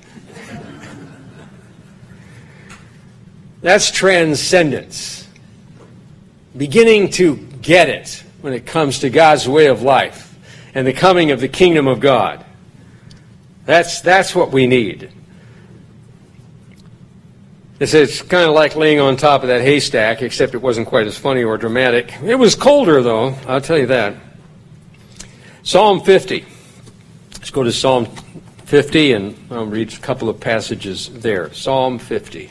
Speaker 1: That's transcendence. Beginning to get it when it comes to God's way of life and the coming of the kingdom of God. That's, that's what we need. It's, it's kind of like laying on top of that haystack, except it wasn't quite as funny or dramatic. It was colder, though, I'll tell you that. Psalm fifty. Let's go to Psalm fifty, and I'll read a couple of passages there. Psalm fifty.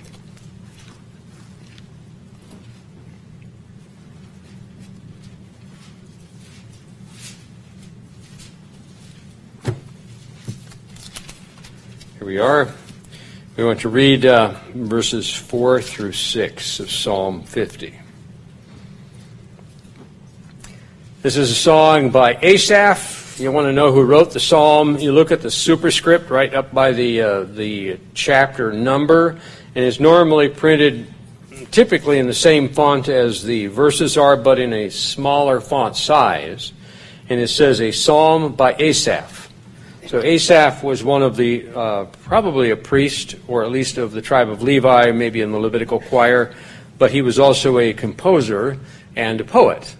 Speaker 1: Here we are. We want to read uh, verses four through six of Psalm fifty. This is a song by Asaph. You want to know who wrote the psalm, you look at the superscript right up by the uh, the chapter number, and it's normally printed typically in the same font as the verses are, but in a smaller font size. And it says a psalm by Asaph. So Asaph was one of the, uh, probably a priest, or at least of the tribe of Levi, maybe in the Levitical choir, but he was also a composer and a poet.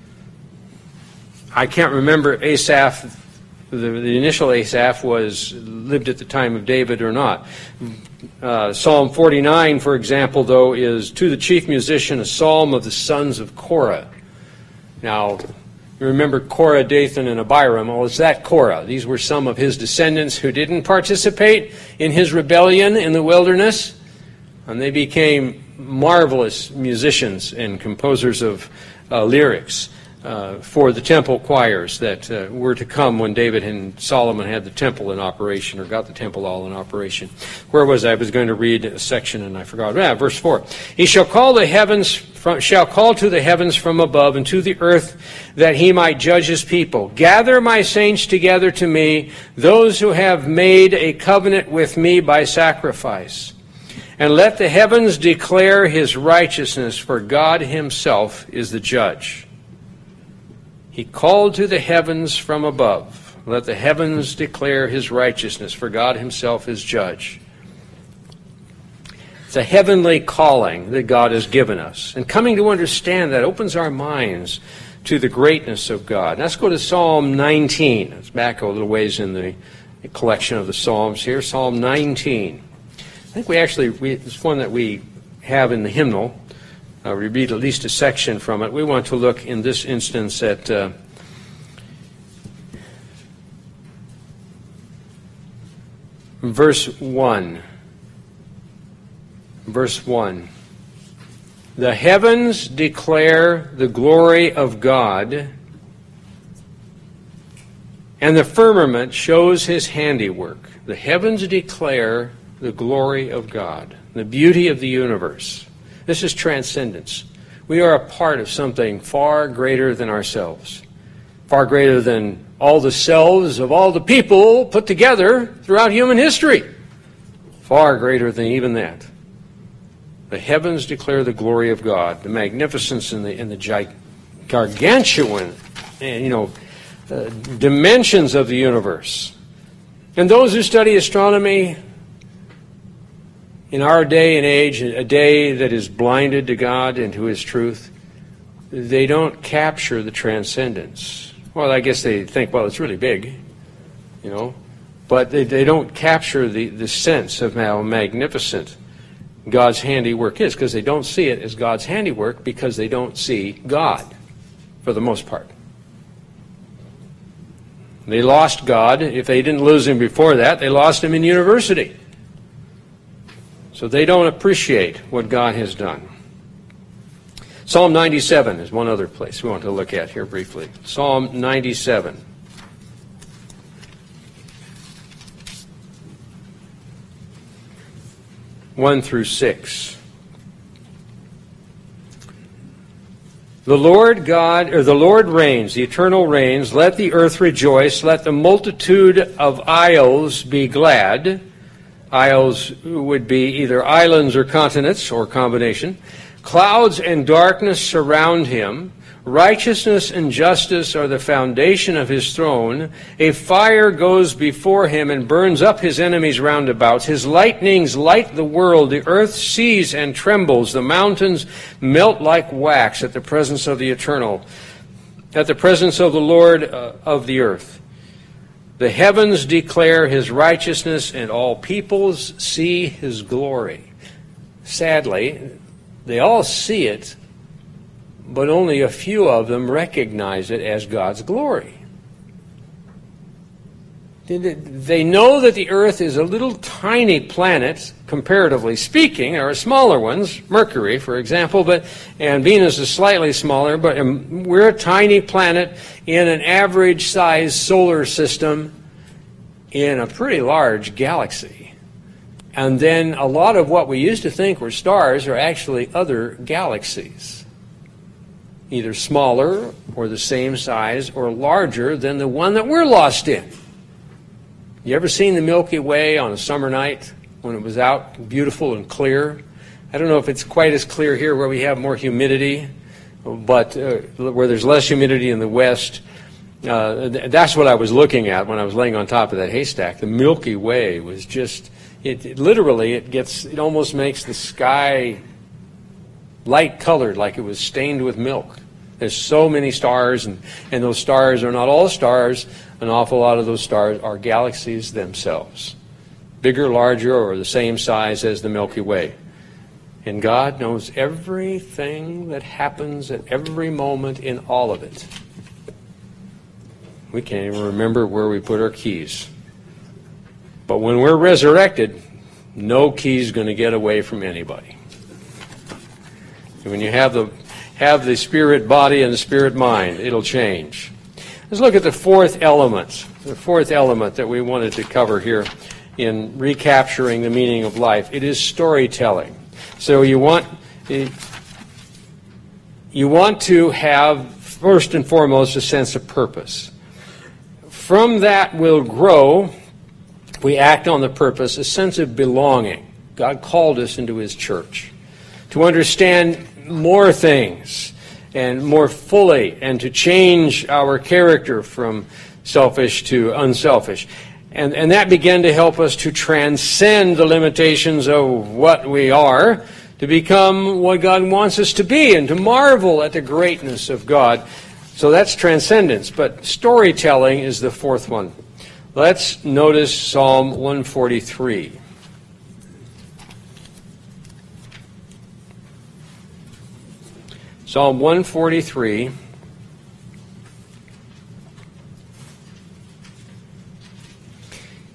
Speaker 1: I can't remember Asaph, the, the initial Asaph was lived at the time of David or not. Uh, Psalm forty-nine, for example, though, is to the chief musician, a psalm of the sons of Korah. Now, you remember Korah, Dathan, and Abiram. Well, it's that Korah. These were some of his descendants who didn't participate in his rebellion in the wilderness, and they became marvelous musicians and composers of uh, lyrics uh, for the temple choirs that uh, were to come when David and Solomon had the temple in operation, or got the temple all in operation. Where was I? I was going to read a section and I forgot. Ah, verse four. He shall call the heavens from, shall call to the heavens from above, and to the earth, that he might judge his people. Gather my saints together to me, those who have made a covenant with me by sacrifice. And let the heavens declare his righteousness, for God himself is the judge. He called to the heavens from above. Let the heavens declare his righteousness, for God himself is judge. It's a heavenly calling that God has given us. And coming to understand that opens our minds to the greatness of God. Let's go to Psalm nineteen. It's back a little ways in the collection of the Psalms here. Psalm nineteen. I think we actually, we, it's one that we have in the hymnal. Uh, we read at least a section from it. We want to look in this instance at uh, verse one. Verse one. The heavens declare the glory of God, and the firmament shows his handiwork. The heavens declare the glory of God, the beauty of the universe. This is transcendence. We are a part of something far greater than ourselves, far greater than all the selves of all the people put together throughout human history. Far greater than even that. The heavens declare the glory of God, the magnificence and the, and the gig- gargantuan, you know, uh, dimensions of the universe. And those who study astronomy in our day and age, a day that is blinded to God and to His truth, they don't capture the transcendence. Well, I guess they think, well, it's really big, you know, but they, they don't capture the, the sense of how magnificent God's handiwork is, because they don't see it as God's handiwork because they don't see God, for the most part. They lost God. If they didn't lose Him before that, they lost Him in university. So they don't appreciate what God has done. Psalm ninety-seven is one other place we want to look at here briefly. Psalm ninety-seven. one through six. The Lord God, or the Lord reigns, the eternal reigns. Let the earth rejoice. Let the multitude of isles be glad. Isles would be either islands or continents, or combination. Clouds and darkness surround him. Righteousness and justice are the foundation of his throne. A fire goes before him and burns up his enemies round about. His lightnings light the world. The earth sees and trembles. The mountains melt like wax at the presence of the Eternal, at the presence of the Lord uh, of the earth. The heavens declare his righteousness, and all peoples see his glory. Sadly, they all see it, but only a few of them recognize it as God's glory. They know that the earth is a little tiny planet, comparatively speaking. There are smaller ones, Mercury, for example, but and Venus is slightly smaller, but we're a tiny planet in an average-sized solar system in a pretty large galaxy. And then a lot of what we used to think were stars are actually other galaxies, either smaller or the same size or larger than the one that we're lost in. You ever seen the Milky Way on a summer night when it was out beautiful and clear? I don't know if it's quite as clear here where we have more humidity, but uh, where there's less humidity in the west. Uh, th- that's what I was looking at when I was laying on top of that haystack. The Milky Way was just, it, it literally, it gets, it almost makes the sky light colored, like it was stained with milk. There's so many stars, and, and those stars are not all stars. An awful lot of those stars are galaxies themselves, bigger, larger, or the same size as the Milky Way. And God knows everything that happens at every moment in all of it. We can't even remember where we put our keys. But when we're resurrected, no key's going to get away from anybody. When you have the have the spirit body and the spirit mind, it'll change. Let's look at the fourth element, the fourth element that we wanted to cover here in recapturing the meaning of life. It is storytelling. So you want you want to have, first and foremost, a sense of purpose. From that will grow, we act on the purpose, a sense of belonging. God called us into His church to understand more things and more fully, and to change our character from selfish to unselfish. And, and that began to help us to transcend the limitations of what we are, to become what God wants us to be, and to marvel at the greatness of God. So that's transcendence, but storytelling is the fourth one. Let's notice Psalm one forty-three. Psalm one forty-three.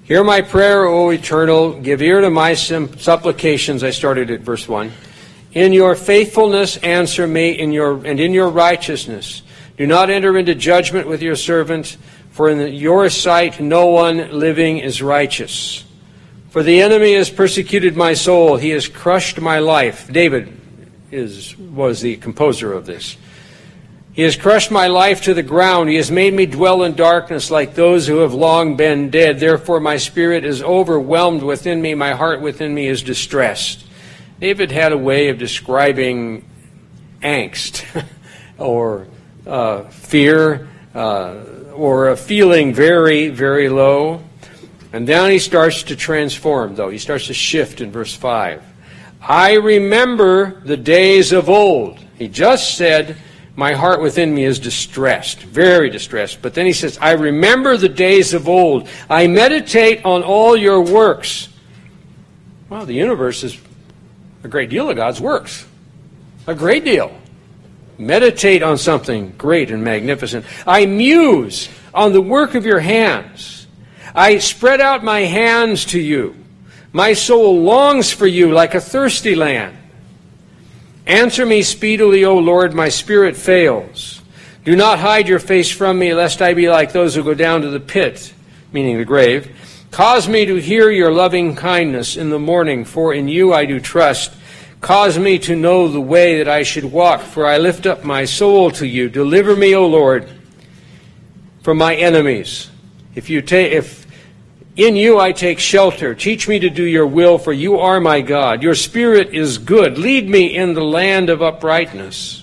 Speaker 1: Hear my prayer, O Eternal. Give ear to my supplications. I started at verse one. In your faithfulness answer me, in your and in your righteousness. Do not enter into judgment with your servant, for in your sight no one living is righteous. For the enemy has persecuted my soul. He has crushed my life. David is was the composer of this. He has crushed my life to the ground. He has made me dwell in darkness like those who have long been dead. Therefore my spirit is overwhelmed within me. My heart within me is distressed. David had a way of describing angst or uh, fear uh, or a feeling very, very low. And then he starts to transform, though. He starts to shift in verse five. I remember the days of old. He just said, my heart within me is distressed, very distressed. But then he says, I remember the days of old. I meditate on all your works. Well, the universe is a great deal of God's works. A great deal. Meditate on something great and magnificent. I muse on the work of your hands. I spread out my hands to you. My soul longs for you like a thirsty land. Answer me speedily, O Lord, my spirit fails. Do not hide your face from me, lest I be like those who go down to the pit, meaning the grave. Cause me to hear your loving kindness in the morning, for in you I do trust. Cause me to know the way that I should walk, for I lift up my soul to you. Deliver me, O Lord, from my enemies. If you take, if in you I take shelter, teach me to do your will, for you are my God. Your spirit is good. Lead me in the land of uprightness.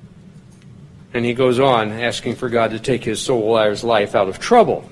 Speaker 1: And he goes on, asking for God to take his soul, his life out of trouble.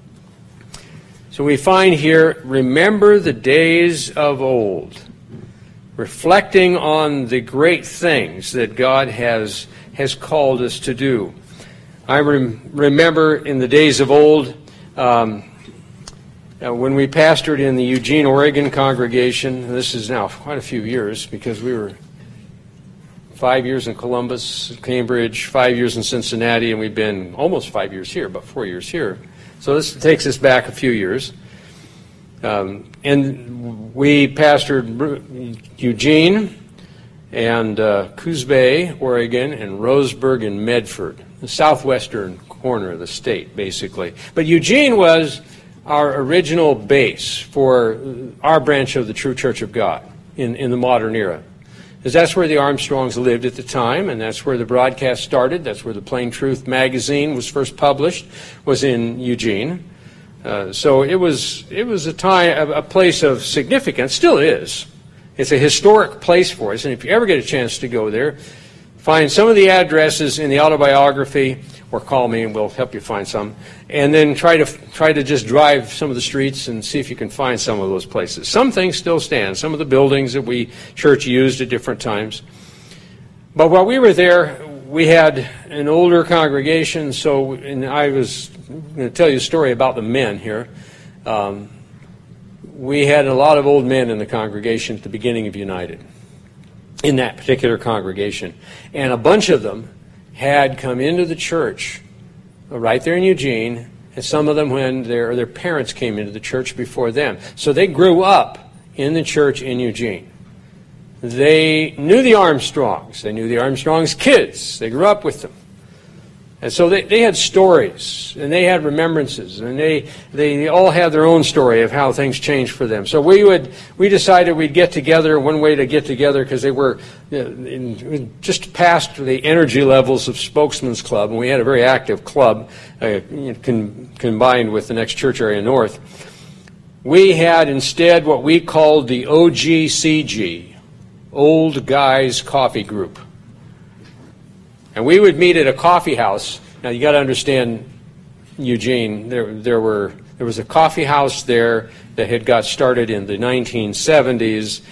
Speaker 1: So we find here, remember the days of old, reflecting on the great things that God has, has called us to do. I rem- remember in the days of old, um, Uh, when we pastored in the Eugene, Oregon congregation, and this is now quite a few years because we were five years in Columbus, Cambridge, five years in Cincinnati, and we've been almost five years here, about four years here. So this takes us back a few years. Um, and we pastored Eugene and uh, Coos Bay, Oregon, and Roseburg and Medford, the southwestern corner of the state, basically. But Eugene was our original base for our branch of the True Church of God in, in the modern era. Because that's where the Armstrongs lived at the time, and that's where the broadcast started. That's where the Plain Truth magazine was first published, was in Eugene. Uh, so it was it was a time, a place of significance, still is. It's a historic place for us, and if you ever get a chance to go there, find some of the addresses in the autobiography, or call me and we'll help you find some, and then try to try to just drive some of the streets and see if you can find some of those places. Some things still stand, some of the buildings that we church used at different times. But while we were there, we had an older congregation, so and I was going to tell you a story about the men here. Um, we had a lot of old men in the congregation at the beginning of United, in that particular congregation. And a bunch of them had come into the church right there in Eugene, and some of them when their, their parents came into the church before them. So they grew up in the church in Eugene. They knew the Armstrongs. They knew the Armstrongs' kids. They grew up with them. And so they, they had stories, and they had remembrances, and they, they all had their own story of how things changed for them. So we would we decided we'd get together. One way to get together, because they were you know, in, just past the energy levels of Spokesman's Club, and we had a very active club uh, con, combined with the Next Church Area North. We had instead what we called the O G C G, Old Guys Coffee Group. And we would meet at a coffee house. Now you got to understand, Eugene. There, there were there was a coffee house there that had got started in the nineteen seventies,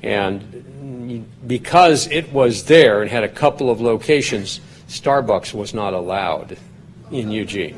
Speaker 1: and because it was there and had a couple of locations, Starbucks was not allowed in Eugene.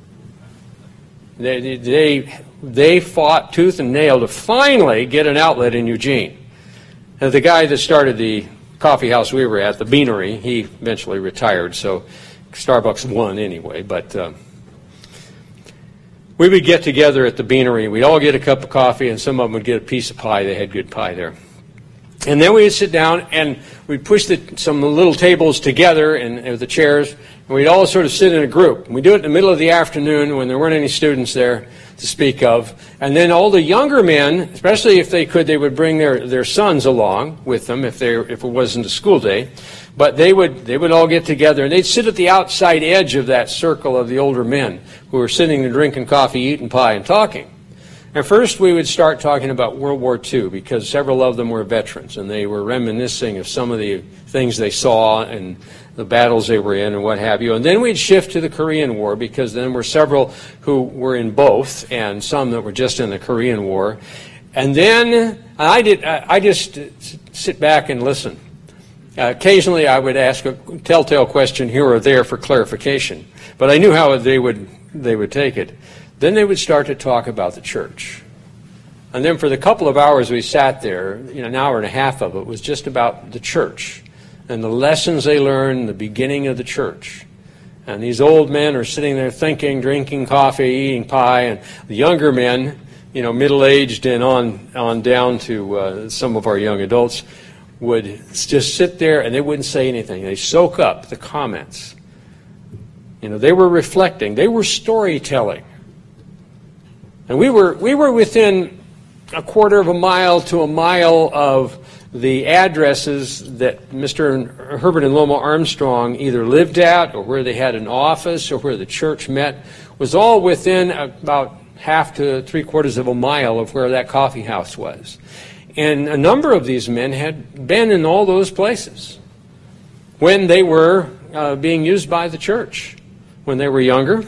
Speaker 1: They they they fought tooth and nail to finally get an outlet in Eugene. And the guy that started the coffee house we were at, the Beanery, he eventually retired, so Starbucks won anyway. But uh, we would get together at the Beanery. We'd all get a cup of coffee, and some of them would get a piece of pie. They had good pie there. And then we'd sit down, and we'd push the, some little tables together and, and the chairs, and we'd all sort of sit in a group. We'd do it in the middle of the afternoon when there weren't any students there to speak of. And then all the younger men, especially if they could, they would bring their, their sons along with them if they if it wasn't a school day. But they would they would all get together, and they'd sit at the outside edge of that circle of the older men who were sitting there drinking coffee, eating pie, and talking. And first we would start talking about World War Two, because several of them were veterans, and they were reminiscing of some of the things they saw and the battles they were in and what have you. And then we'd shift to the Korean War, because then were several who were in both and some that were just in the Korean War. And then I did I just sit back and listen. Uh, occasionally I would ask a telltale question here or there for clarification, but I knew how they would they would take it. Then they would start to talk about the church. And then for the couple of hours we sat there, you know, an hour and a half of it was just about the church and the lessons they learned, the beginning of the church. And these old men are sitting there thinking, drinking coffee, eating pie, and the younger men, you know, middle-aged and on, on down to uh, some of our young adults, would just sit there and they wouldn't say anything. They soak up the comments. You know, they were reflecting. They were storytelling. And we were we were within a quarter of a mile to a mile of the addresses that Mister Herbert and Loma Armstrong either lived at, or where they had an office, or where the church met, was all within about half to three quarters of a mile of where that coffee house was. And a number of these men had been in all those places when they were uh, being used by the church, when they were younger.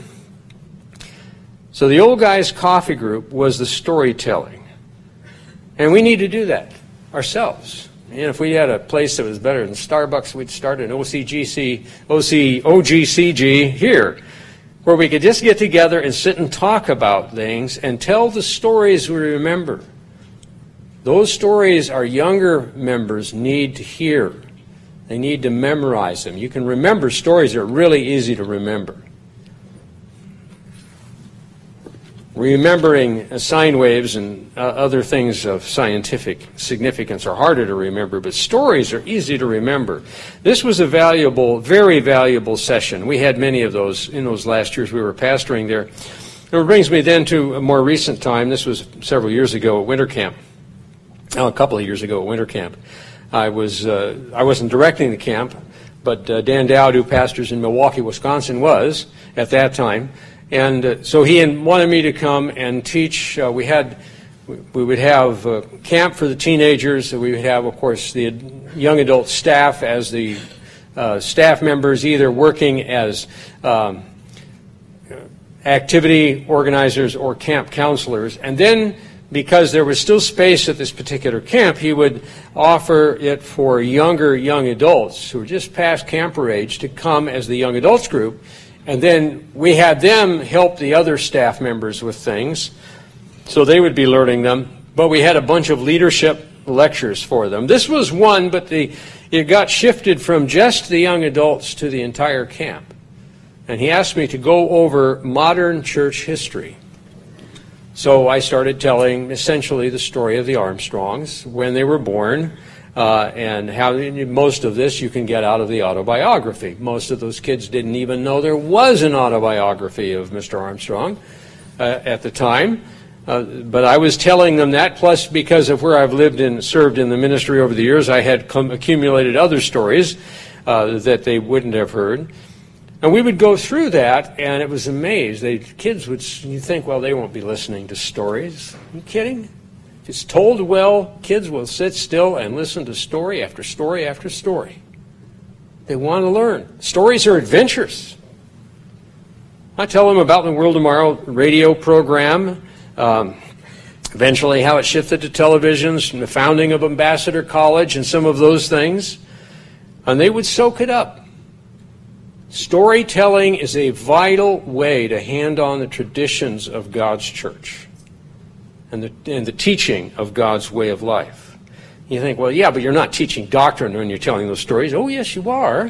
Speaker 1: So the Old Guys Coffee Group was the storytelling. And we need to do that ourselves. And if we had a place that was better than Starbucks, we'd start an O C G C, O C, O G C G here, where we could just get together and sit and talk about things and tell the stories we remember. Those stories our younger members need to hear. They need to memorize them. You can remember stories that are really easy to remember. Remembering sine waves and uh, other things of scientific significance are harder to remember, but stories are easy to remember. This was a valuable, very valuable session. We had many of those in those last years we were pastoring there. It brings me then to a more recent time. This was several years ago at winter camp. Oh, a couple of years ago at winter camp. I, was, uh, I wasn't directing the camp, but uh, Dan Dowd, who pastors in Milwaukee, Wisconsin, was at that time. And uh, so he wanted me to come and teach. Uh, we had, we would have uh, camp for the teenagers. We would have, of course, the young adult staff as the uh, staff members, either working as um, activity organizers or camp counselors. And then, because there was still space at this particular camp, he would offer it for younger young adults who were just past camper age to come as the young adults group. And then we had them help the other staff members with things, so they would be learning them. But we had a bunch of leadership lectures for them. This was one, but the, it got shifted from just the young adults to the entire camp. And he asked me to go over modern church history. So I started telling essentially the story of the Armstrongs, when they were born, Uh, and how most of this you can get out of the autobiography. Most of those kids didn't even know there was an autobiography of Mister Armstrong uh, at the time. Uh, but I was telling them that, plus because of where I've lived and served in the ministry over the years, I had com- accumulated other stories uh, that they wouldn't have heard. And we would go through that, and it was amazed. They, kids would, you think, well, they won't be listening to stories. Are you kidding? If it's told well, kids will sit still and listen to story after story after story. They want to learn. Stories are adventures. I tell them about the World Tomorrow radio program, um, eventually how it shifted to televisions, and the founding of Ambassador College and some of those things, and they would soak it up. Storytelling is a vital way to hand on the traditions of God's church and the, and the teaching of God's way of life. You think, well, yeah, but you're not teaching doctrine when you're telling those stories. Oh, yes, you are.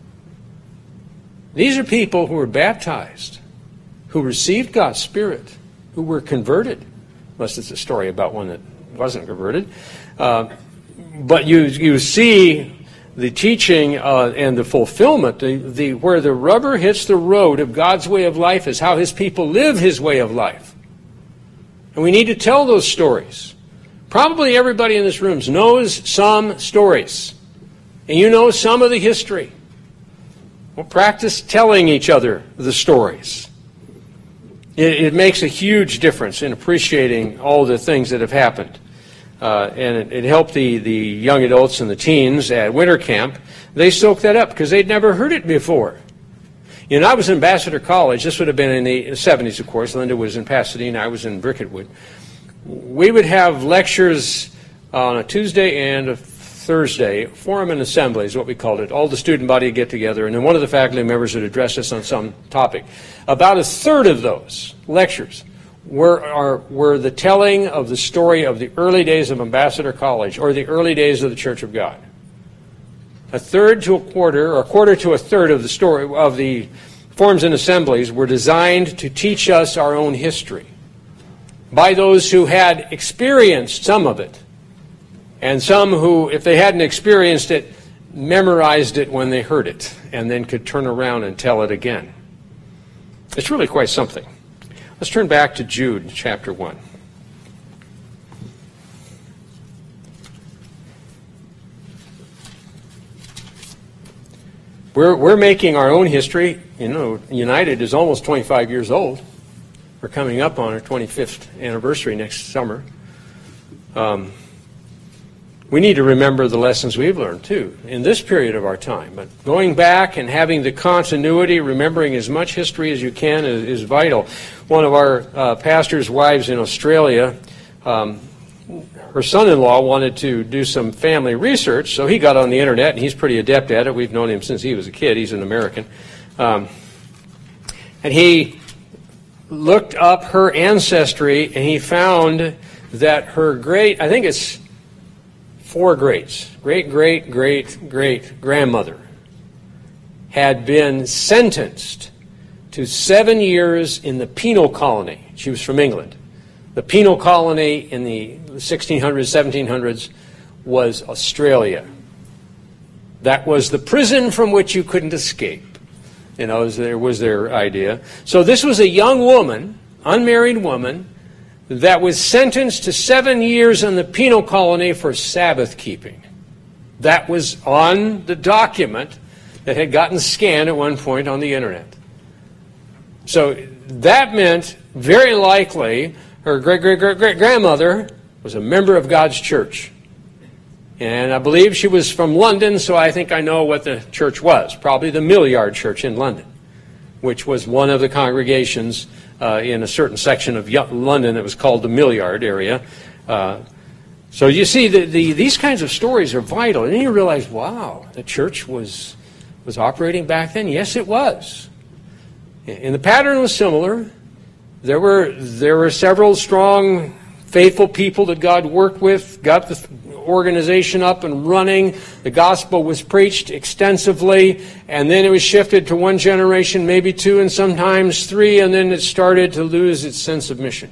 Speaker 1: These are people who were baptized, who received God's Spirit, who were converted, unless it's a story about one that wasn't converted. Uh, but you you see the teaching uh, and the fulfillment, the, the where the rubber hits the road of God's way of life is how His people live His way of life. And we need to tell those stories. Probably everybody in this room knows some stories. And you know some of the history. Well, practice telling each other the stories. It, it makes a huge difference in appreciating all the things that have happened. Uh, and it, it helped the, the young adults and the teens at winter camp. They soaked that up because they'd never heard it before. You know, I was in Ambassador College. This would have been in the seventies, of course. Linda was in Pasadena. I was in Bricketwood. We would have lectures on a Tuesday and a Thursday, forum and assembly is what we called it. All the student body would get together, and then one of the faculty members would address us on some topic. About a third of those lectures were, are, were the telling of the story of the early days of Ambassador College or the early days of the Church of God. A third to a quarter, or a quarter to a third of the story of the forums and assemblies were designed to teach us our own history by those who had experienced some of it, and some who, if they hadn't experienced it, memorized it when they heard it, and then could turn around and tell it again. It's really quite something. Let's turn back to Jude chapter one. We're, we're making our own history. You know, United is almost twenty-five years old. We're coming up on our twenty-fifth anniversary next summer. Um, we need to remember the lessons we've learned, too, in this period of our time. But going back and having the continuity, remembering as much history as you can is, is vital. One of our uh, pastor's wives in Australia, um, her son-in-law wanted to do some family research, so he got on the internet, and he's pretty adept at it. We've known him since he was a kid. He's an American. Um, and he looked up her ancestry, and he found that her great, I think it's four greats, great, great, great, great grandmother had been sentenced to seven years in the penal colony. She was from England. The penal colony in the sixteen hundreds, seventeen hundreds was Australia. That was the prison from which you couldn't escape. You know, was their, was their idea. So this was a young woman, unmarried woman, that was sentenced to seven years in the penal colony for Sabbath keeping. That was on the document that had gotten scanned at one point on the internet. So that meant very likely her great-great-great-grandmother was a member of God's church. And I believe she was from London, so I think I know what the church was. Probably the Millyard Church in London, which was one of the congregations uh, in a certain section of London that was called the Millyard area. Uh, so you see, the, the, these kinds of stories are vital. And then you realize, wow, the church was, was operating back then? Yes, it was. And the pattern was similar. There were, there were several strong, faithful people that God worked with, got the organization up and running. The gospel was preached extensively, and then it was shifted to one generation, maybe two, and sometimes three, and then it started to lose its sense of mission.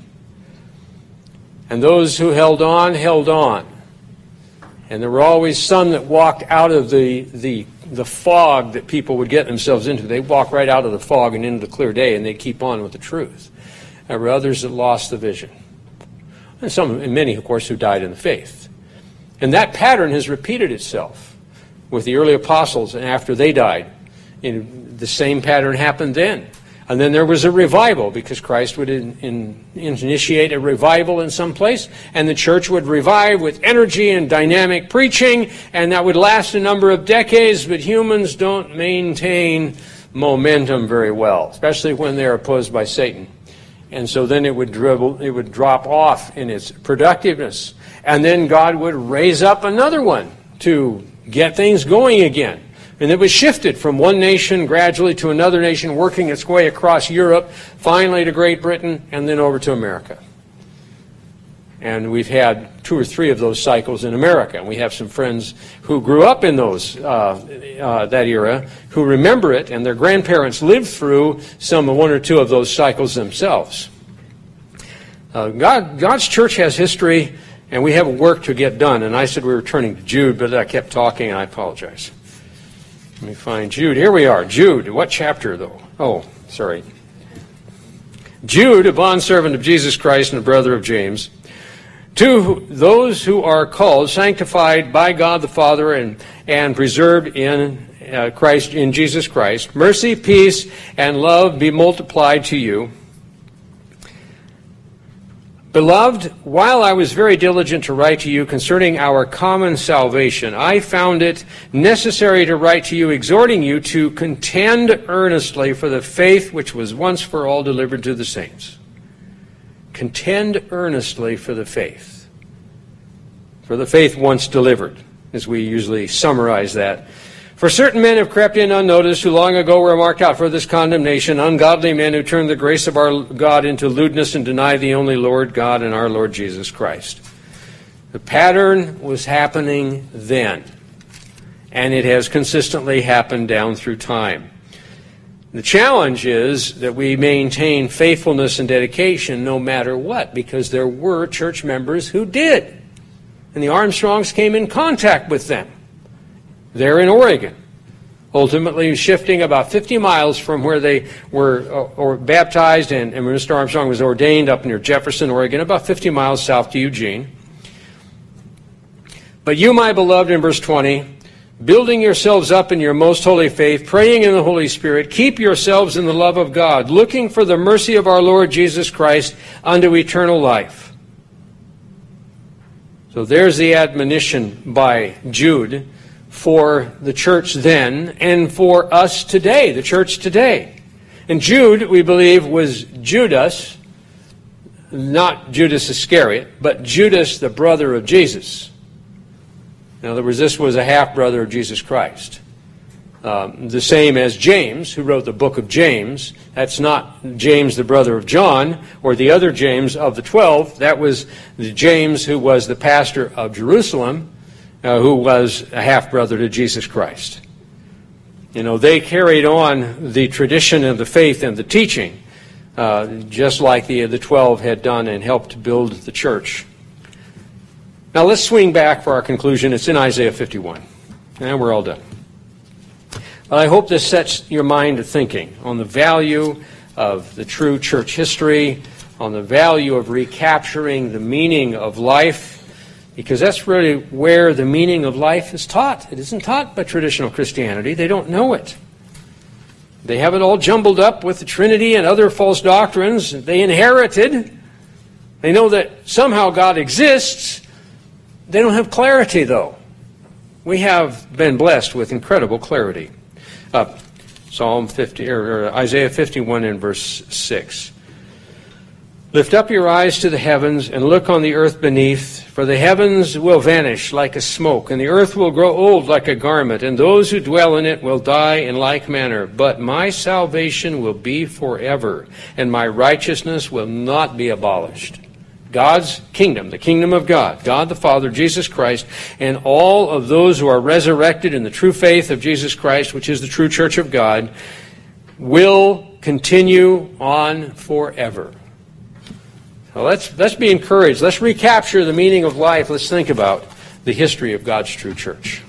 Speaker 1: And those who held on, held on. And there were always some that walked out of the, the, the fog that people would get themselves into. They'd walk right out of the fog and into the clear day, and they'd keep on with the truth. There were others that lost the vision. And some, and many, of course, who died in the faith. And that pattern has repeated itself with the early apostles, and after they died, in, the same pattern happened then. And then there was a revival, because Christ would in, in, initiate a revival in some place, and the church would revive with energy and dynamic preaching, and that would last a number of decades, but humans don't maintain momentum very well, especially when they're opposed by Satan. And so then it would dribble, it would drop off in its productiveness. And then God would raise up another one to get things going again. And it was shifted from one nation gradually to another nation, working its way across Europe, finally to Great Britain, and then over to America. And we've had two or three of those cycles in America. And we have some friends who grew up in those uh, uh, that era who remember it, and their grandparents lived through some one or two of those cycles themselves. Uh, God, God's church has history, and we have work to get done. And I said we were turning to Jude, but I kept talking, and I apologize. Let me find Jude. Here we are. Jude. What chapter, though? Oh, sorry. Jude, a bondservant of Jesus Christ and a brother of James, to those who are called, sanctified by God the Father, and, and preserved in uh, Christ, in Jesus Christ, mercy, peace, and love be multiplied to you. Beloved, while I was very diligent to write to you concerning our common salvation, I found it necessary to write to you, exhorting you to contend earnestly for the faith which was once for all delivered to the saints. Contend earnestly for the faith. For the faith once delivered, as we usually summarize that. For certain men have crept in unnoticed, who long ago were marked out for this condemnation, ungodly men who turn the grace of our God into lewdness and deny the only Lord God and our Lord Jesus Christ. The pattern was happening then, and it has consistently happened down through time. The challenge is that we maintain faithfulness and dedication no matter what, because there were church members who did, and the Armstrongs came in contact with them. There in Oregon, ultimately shifting about fifty miles from where they were uh, or baptized, and, and Mister Armstrong was ordained up near Jefferson, Oregon, about fifty miles south to Eugene. But you, my beloved, in verse twenty, building yourselves up in your most holy faith, praying in the Holy Spirit, keep yourselves in the love of God, looking for the mercy of our Lord Jesus Christ unto eternal life. So there's the admonition by Jude for the church then and for us today, the church today. And Jude, we believe, was Judas, not Judas Iscariot, but Judas, the brother of Jesus. In other words, this was a half-brother of Jesus Christ. Um, the same as James, who wrote the book of James. That's not James, the brother of John, or the other James of the twelve. That was the James who was the pastor of Jerusalem, Uh, who was a half-brother to Jesus Christ. You know, they carried on the tradition of the faith and the teaching, uh, just like the, the twelve had done and helped build the church. Now let's swing back for our conclusion. It's in Isaiah fifty-one. And we're all done. But I hope this sets your mind to thinking on the value of the true church history, on the value of recapturing the meaning of life, because that's really where the meaning of life is taught. It isn't taught by traditional Christianity. They don't know it. They have it all jumbled up with the Trinity and other false doctrines they inherited. They know that somehow God exists. They don't have clarity, though. We have been blessed with incredible clarity. Uh, Psalm fifty, or, or Isaiah fifty-one in verse six. Lift up your eyes to the heavens and look on the earth beneath, for the heavens will vanish like a smoke, and the earth will grow old like a garment, and those who dwell in it will die in like manner. But my salvation will be forever, and my righteousness will not be abolished. God's kingdom, the kingdom of God, God the Father, Jesus Christ, and all of those who are resurrected in the true faith of Jesus Christ, which is the true church of God, will continue on forever. So let's, let's be encouraged. Let's recapture the meaning of life. Let's think about the history of God's true church.